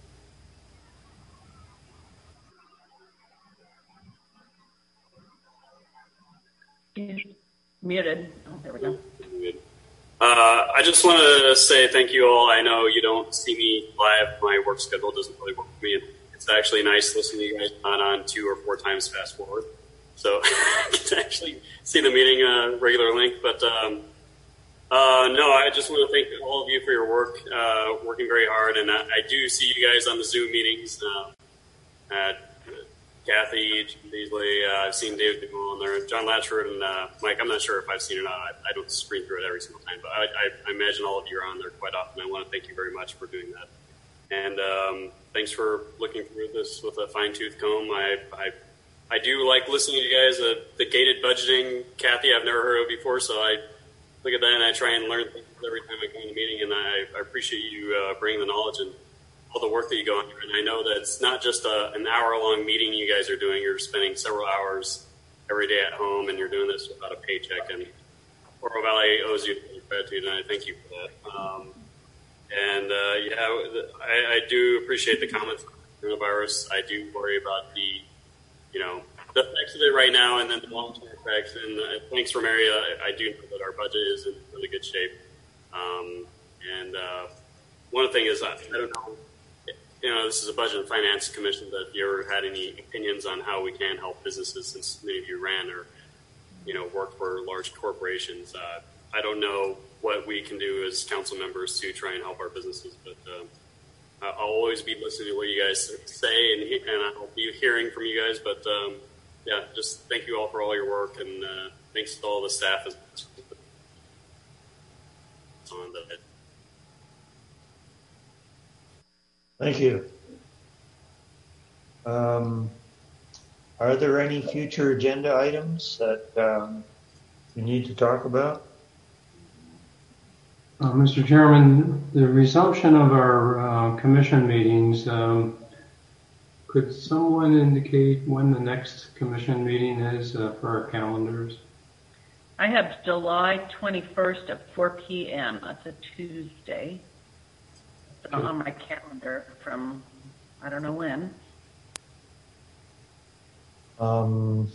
S8: Muted. Oh, there we go.
S13: Uh, I just want to say thank you all. I know you don't see me live. My work schedule doesn't really work for me. It's actually nice listening to you guys on on two or four times fast forward. So I can actually see the meeting uh, regular length. But um, uh, no, I just want to thank all of you for your work, uh, working very hard. And I, I do see you guys on the Zoom meetings. Uh, at, Kathy, Beasley, uh, I've seen David DeGaulle on there, John Latchford, and uh, Mike. I'm not sure if I've seen it or not. I, I don't screen through it every single time, but I, I, I imagine all of you are on there quite often. I want to thank you very much for doing that. And um, thanks for looking through this with a fine-tooth comb. I, I I do like listening to you guys. Uh, the gated budgeting, Kathy, I've never heard of before, so I look at that and I try and learn things every time I come to the meeting, and I, I appreciate you uh, bringing the knowledge and all the work that you go into. And I know that it's not just a, an hour-long meeting you guys are doing. You're spending several hours every day at home, and you're doing this without a paycheck. And Oro Valley owes you gratitude, and I thank you for that. Um, and, uh, yeah, I, I do appreciate the comments on coronavirus. I do worry about the, you know, the effects of it right now and then the long-term effects. And uh, thanks, Romaria. I, I do know that our budget is in really good shape. Um, and uh, one thing is, I, I don't know, you know, this is a Budget and Finance Commission, but if you ever had any opinions on how we can help businesses, since many of you ran or, you know, work for large corporations, uh, I don't know what we can do as council members to try and help our businesses, but um, I'll always be listening to what you guys say, and, and I'll be hearing from you guys. But um, yeah, just thank you all for all your work, and uh, thanks to all the staff as on the
S1: Thank you. Um, are there any future agenda items that um, we need to talk about?
S9: Uh, Mister Chairman, the resumption of our uh, commission meetings, um, could someone indicate when the next commission meeting is uh, for our calendars?
S8: I have July twenty-first at four p.m. That's a Tuesday. It's on my calendar from I don't know when.
S1: Um,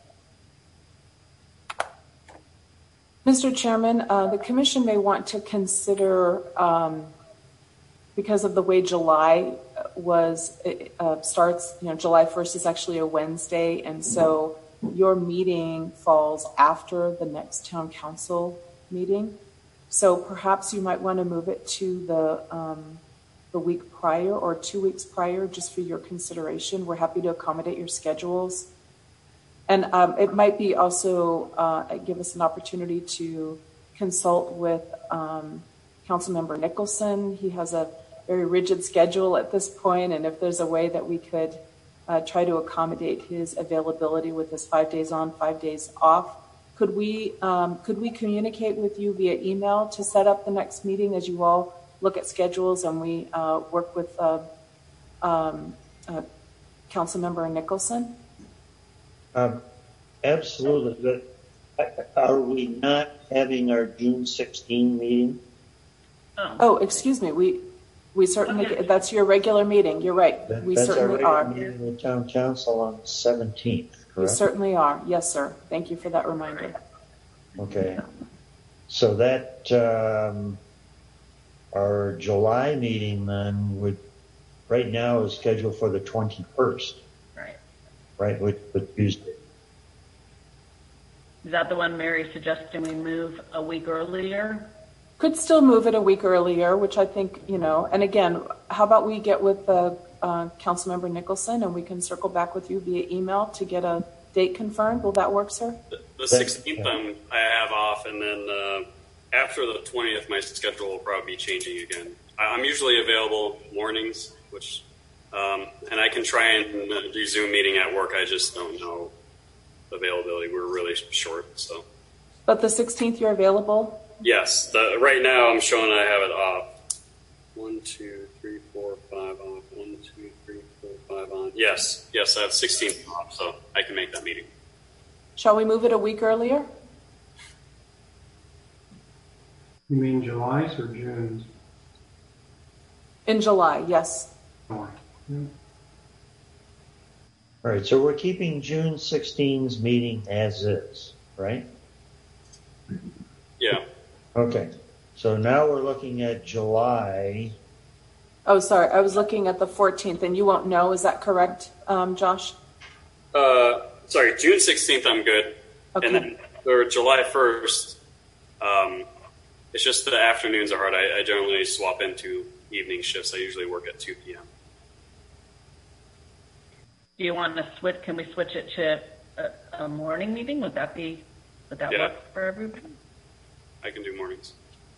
S7: Mister Chairman, uh, the Commission may want to consider, um, because of the way July was uh, starts, you know, July first is actually a Wednesday, and so your meeting falls after the next town council meeting. So perhaps you might want to move it to the um, the week prior or two weeks prior, just for your consideration. We're happy to accommodate your schedules. And um, it might be also uh, give us an opportunity to consult with um, Councilmember Nicholson. He has a very rigid schedule at this point, and if there's a way that we could uh, try to accommodate his availability with his five days on, five days off, could we um, could we communicate with you via email to set up the next meeting as you all look at schedules and we uh, work with uh, um, uh, Councilmember Nicholson?
S1: Um, absolutely. But are we not having our June sixteenth meeting?
S8: Oh,
S7: oh excuse me. We we certainly okay. That's your regular meeting. You're right.
S1: That,
S7: we
S1: that's
S7: certainly
S1: our
S7: are.
S1: Meeting with Town Council on the seventeenth. Correct?
S7: We certainly are. Yes, sir. Thank you for that reminder.
S1: Okay. So that um, our July meeting then would right now is scheduled for the twenty-first.
S8: Right.
S1: Right, with, with Tuesday.
S8: Is that the one Mary suggested we move a week earlier?
S7: Could still move it a week earlier, which I think, you know, and again, how about we get with uh, uh, Councilmember Nicholson and we can circle back with you via email to get a date confirmed. Will that work, sir?
S13: The, the sixteenth um, I have off, and then uh, after the twentieth, my schedule will probably be changing again. I'm usually available mornings, which, um, and I can try and uh, do Zoom meeting at work. I just don't know availability. We're really short, so.
S7: But the sixteenth, you're available?
S13: Yes. The, right now, I'm showing I have it off. One, two, three, four, five off. One, two, three, four, five on. Yes. Yes, I have sixteenth off, so I can make that meeting.
S7: Shall we move it a week earlier?
S9: You mean July's or June's?
S7: In July, yes.
S9: July. Yeah.
S1: All right, so we're keeping June sixteenth's meeting as is, right?
S13: Yeah.
S1: Okay, so now we're looking at July.
S7: Oh, sorry, I was looking at the fourteenth, and you won't know. Is that correct, um, Josh?
S13: Uh, sorry, June sixteenth, I'm good.
S7: Okay.
S13: And then for July first, um, it's just the afternoons are hard. I, I generally swap into evening shifts. I usually work at two p.m.
S8: Do you want to switch? Can we switch it to a, a morning meeting? Would that be? Would that
S13: Yeah.
S8: work for everybody?
S13: I can do mornings.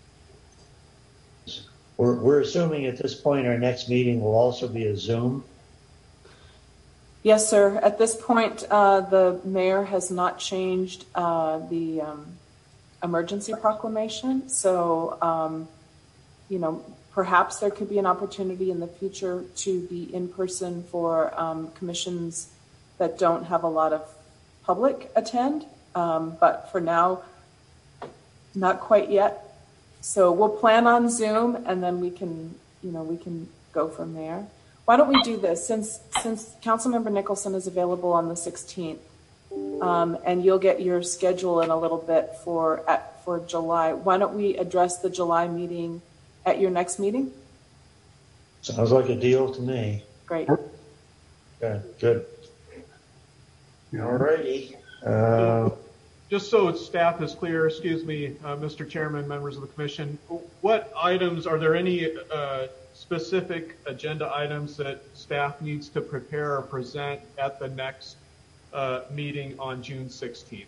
S1: We're, we're assuming at this point our next meeting will also be a Zoom.
S7: Yes, sir. At this point, uh, the mayor has not changed uh, the um, emergency proclamation. So, um, you know, perhaps there could be an opportunity in the future to be in person for um, commissions that don't have a lot of public attend. Um, but for now, not quite yet. So we'll plan on Zoom, and then we can, you know, we can go from there. Why don't we do this? Since since Councilmember Nicholson is available on the sixteenth, um, and you'll get your schedule in a little bit for at, for July. Why don't we address the July meeting at your next meeting?
S1: Sounds like a deal to me.
S7: Great.
S1: Good. Good. All righty. Uh,
S2: Just so staff is clear, excuse me, uh, Mister Chairman, members of the commission, what items, are there any uh, specific agenda items that staff needs to prepare or present at the next uh, meeting on June sixteenth?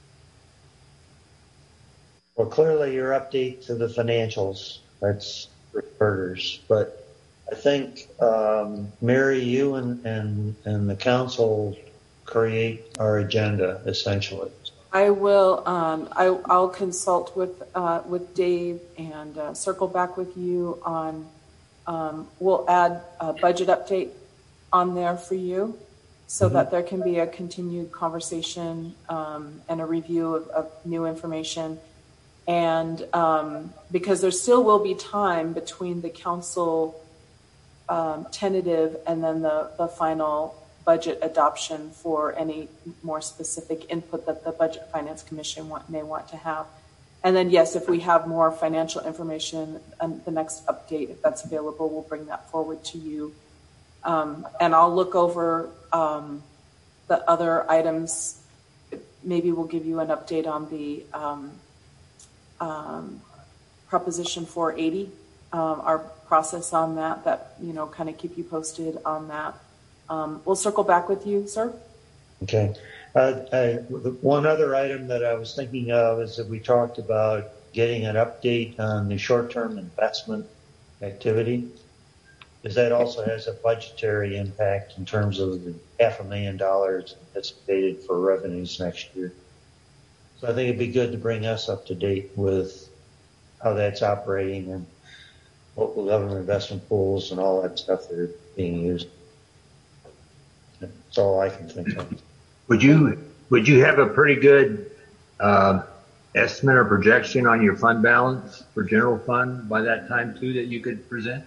S1: Well, clearly your update to the financials, that's reporters, but I think, um, Mary, you and, and, and the council create our agenda essentially.
S7: I will. Um, I, I'll consult with uh, with Dave and uh, circle back with you on. Um, we'll add a budget update on there for you, so mm-hmm. that there can be a continued conversation um, and a review of, of new information. And um, because there still will be time between the council um, tentative and then the the final budget adoption for any more specific input that the Budget Finance Commission want, may want to have. And then, yes, if we have more financial information and the next update, if that's available, we'll bring that forward to you. Um, and I'll look over um, the other items. Maybe we'll give you an update on the um, um, Proposition four eighty, um, our process on that, that, you know, kind of keep you posted on that. Um, we'll circle back with you, sir.
S1: Okay. Uh, I, one other item that I was thinking of is that we talked about getting an update on the short-term investment activity, because that also has a budgetary impact in terms of the half a million dollars anticipated for revenues next year. So I think it'd be good to bring us up to date with how that's operating and local government investment pools and all that stuff that are being used. That's all I can think of.
S5: Would you would you have a pretty good uh, estimate or projection on your fund balance for general fund by that time too that you could present?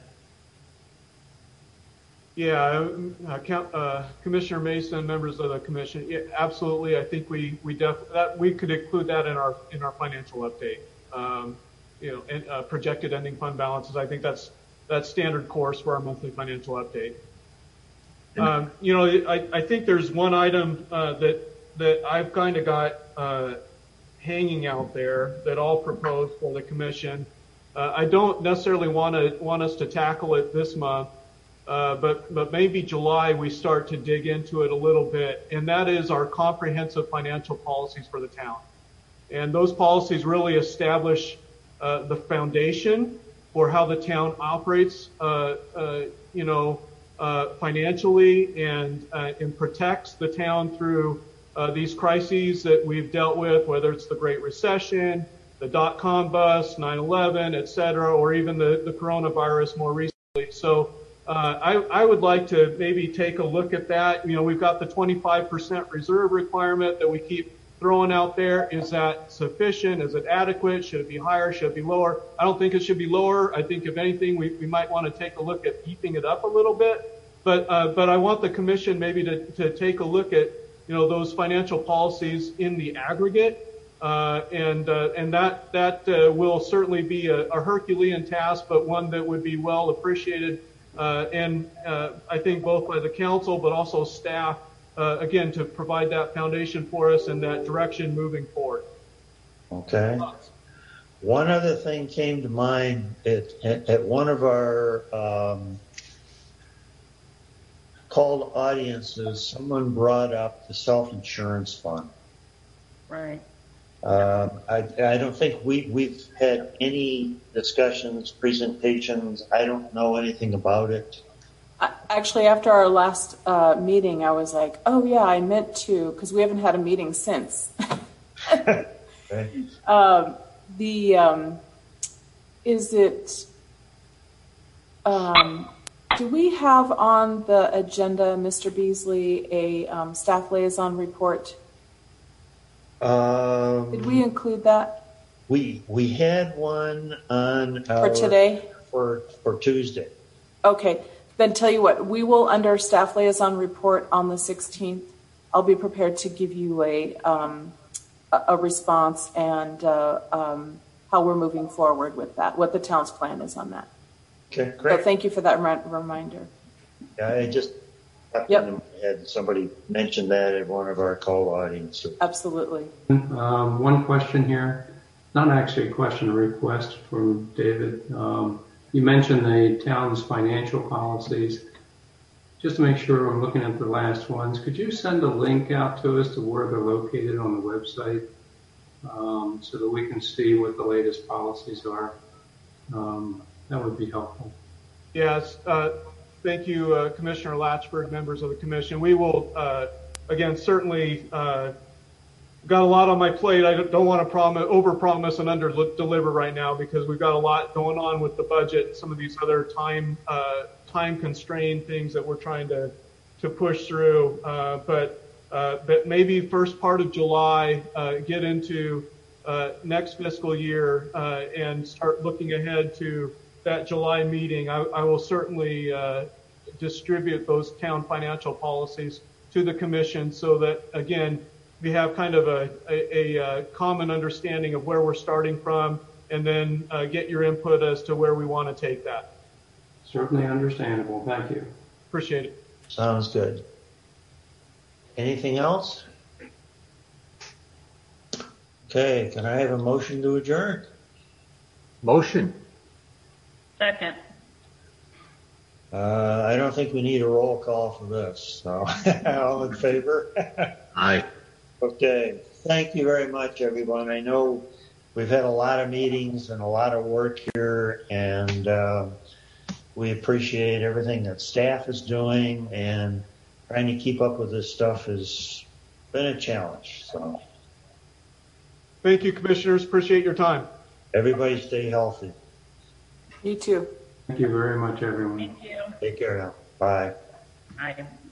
S2: Yeah, uh, count, uh, Commissioner Mason, members of the commission, yeah, absolutely. I think we we def that we could include that in our in our financial update. Um, you know, and, uh, projected ending fund balances. I think that's that's standard course for our monthly financial update. Um, you know, I, I think there's one item uh, that that I've kind of got uh, hanging out there that I'll propose for the commission. Uh, I don't necessarily want to want us to tackle it this month, uh, but but maybe July we start to dig into it a little bit, and that is our comprehensive financial policies for the town. And those policies really establish uh, the foundation for how the town operates. Uh, uh, you know. Uh, financially and uh, and protects the town through uh, these crises that we've dealt with, whether it's the Great Recession, the dot-com bust, nine eleven, et cetera, or even the, the coronavirus more recently. So uh, I, I would like to maybe take a look at that. You know, we've got the twenty-five percent reserve requirement that we keep throwing out there. Is that sufficient? Is it adequate? Should it be higher? Should it be lower? I don't think it should be lower. I think if anything, we, we might want to take a look at beefing it up a little bit. But uh, but I want the commission maybe to, to take a look at, you know, those financial policies in the aggregate. Uh, and uh, and that that uh, will certainly be a, a Herculean task, but one that would be well appreciated, uh, and uh, I think both by the council, but also staff, uh, again, to provide that foundation for us and that direction moving forward.
S1: Okay. One other thing came to mind at, at, at one of our um, called audiences. Someone brought up the self-insurance fund.
S8: Right.
S1: Uh, I, I don't think we, we've had any discussions, presentations. I don't know anything about it.
S7: Actually, after our last uh, meeting, I was like, oh, yeah, I meant to, because we haven't had a meeting since.
S1: Okay.
S7: um, the, um, is it, um, do we have on the agenda, Mister Beasley, a um, staff liaison report?
S1: Um,
S7: Did we include that?
S1: We we had one on
S7: For
S1: our,
S7: today?
S1: For for Tuesday.
S7: Okay, then tell you what, we will, under staff liaison report on the sixteenth, I'll be prepared to give you a um, a, a response and uh, um, how we're moving forward with that, what the town's plan is on that.
S1: Okay, great.
S7: So thank you for that rem- reminder.
S1: Yeah, I just
S7: Yep.
S1: had somebody mention that at one of our call audiences.
S7: Absolutely.
S9: Um, one question here, not actually a question, a request from David. Um, you mentioned the town's financial policies. Just to make sure I'm looking at the last ones, could you send a link out to us to where they're located on the website, um, so that we can see what the latest policies are? Um, that would be helpful.
S2: Yes. Uh, Thank you, uh, Commissioner Latchford, members of the commission. We will, uh, again, certainly uh, got a lot on my plate. I don't want to promise, over-promise and under-deliver right now because we've got a lot going on with the budget, some of these other time uh, time-constrained things that we're trying to to push through. Uh, but uh, but maybe first part of July, uh, get into uh, next fiscal year uh, and start looking ahead to that July meeting. I, I will certainly uh, distribute those town financial policies to the commission so that, again, we have kind of a, a, a common understanding of where we're starting from, and then uh, get your input as to where we want to take that.
S9: Certainly understandable. Thank you.
S2: Appreciate it.
S1: Sounds good. Anything else? Okay, can I have a motion to adjourn?
S5: Motion.
S8: Second.
S1: Uh, I don't think we need a roll call for this. So, all in favor?
S5: Aye.
S1: Okay. Thank you very much, everyone. I know we've had a lot of meetings and a lot of work here, and uh, we appreciate everything that staff is doing, and trying to keep up with this stuff has been a challenge. So,
S2: thank you, commissioners. Appreciate your time.
S1: Everybody stay healthy.
S7: You too.
S9: Thank you very much, everyone.
S8: Thank you.
S1: Take care now. Bye.
S8: Bye.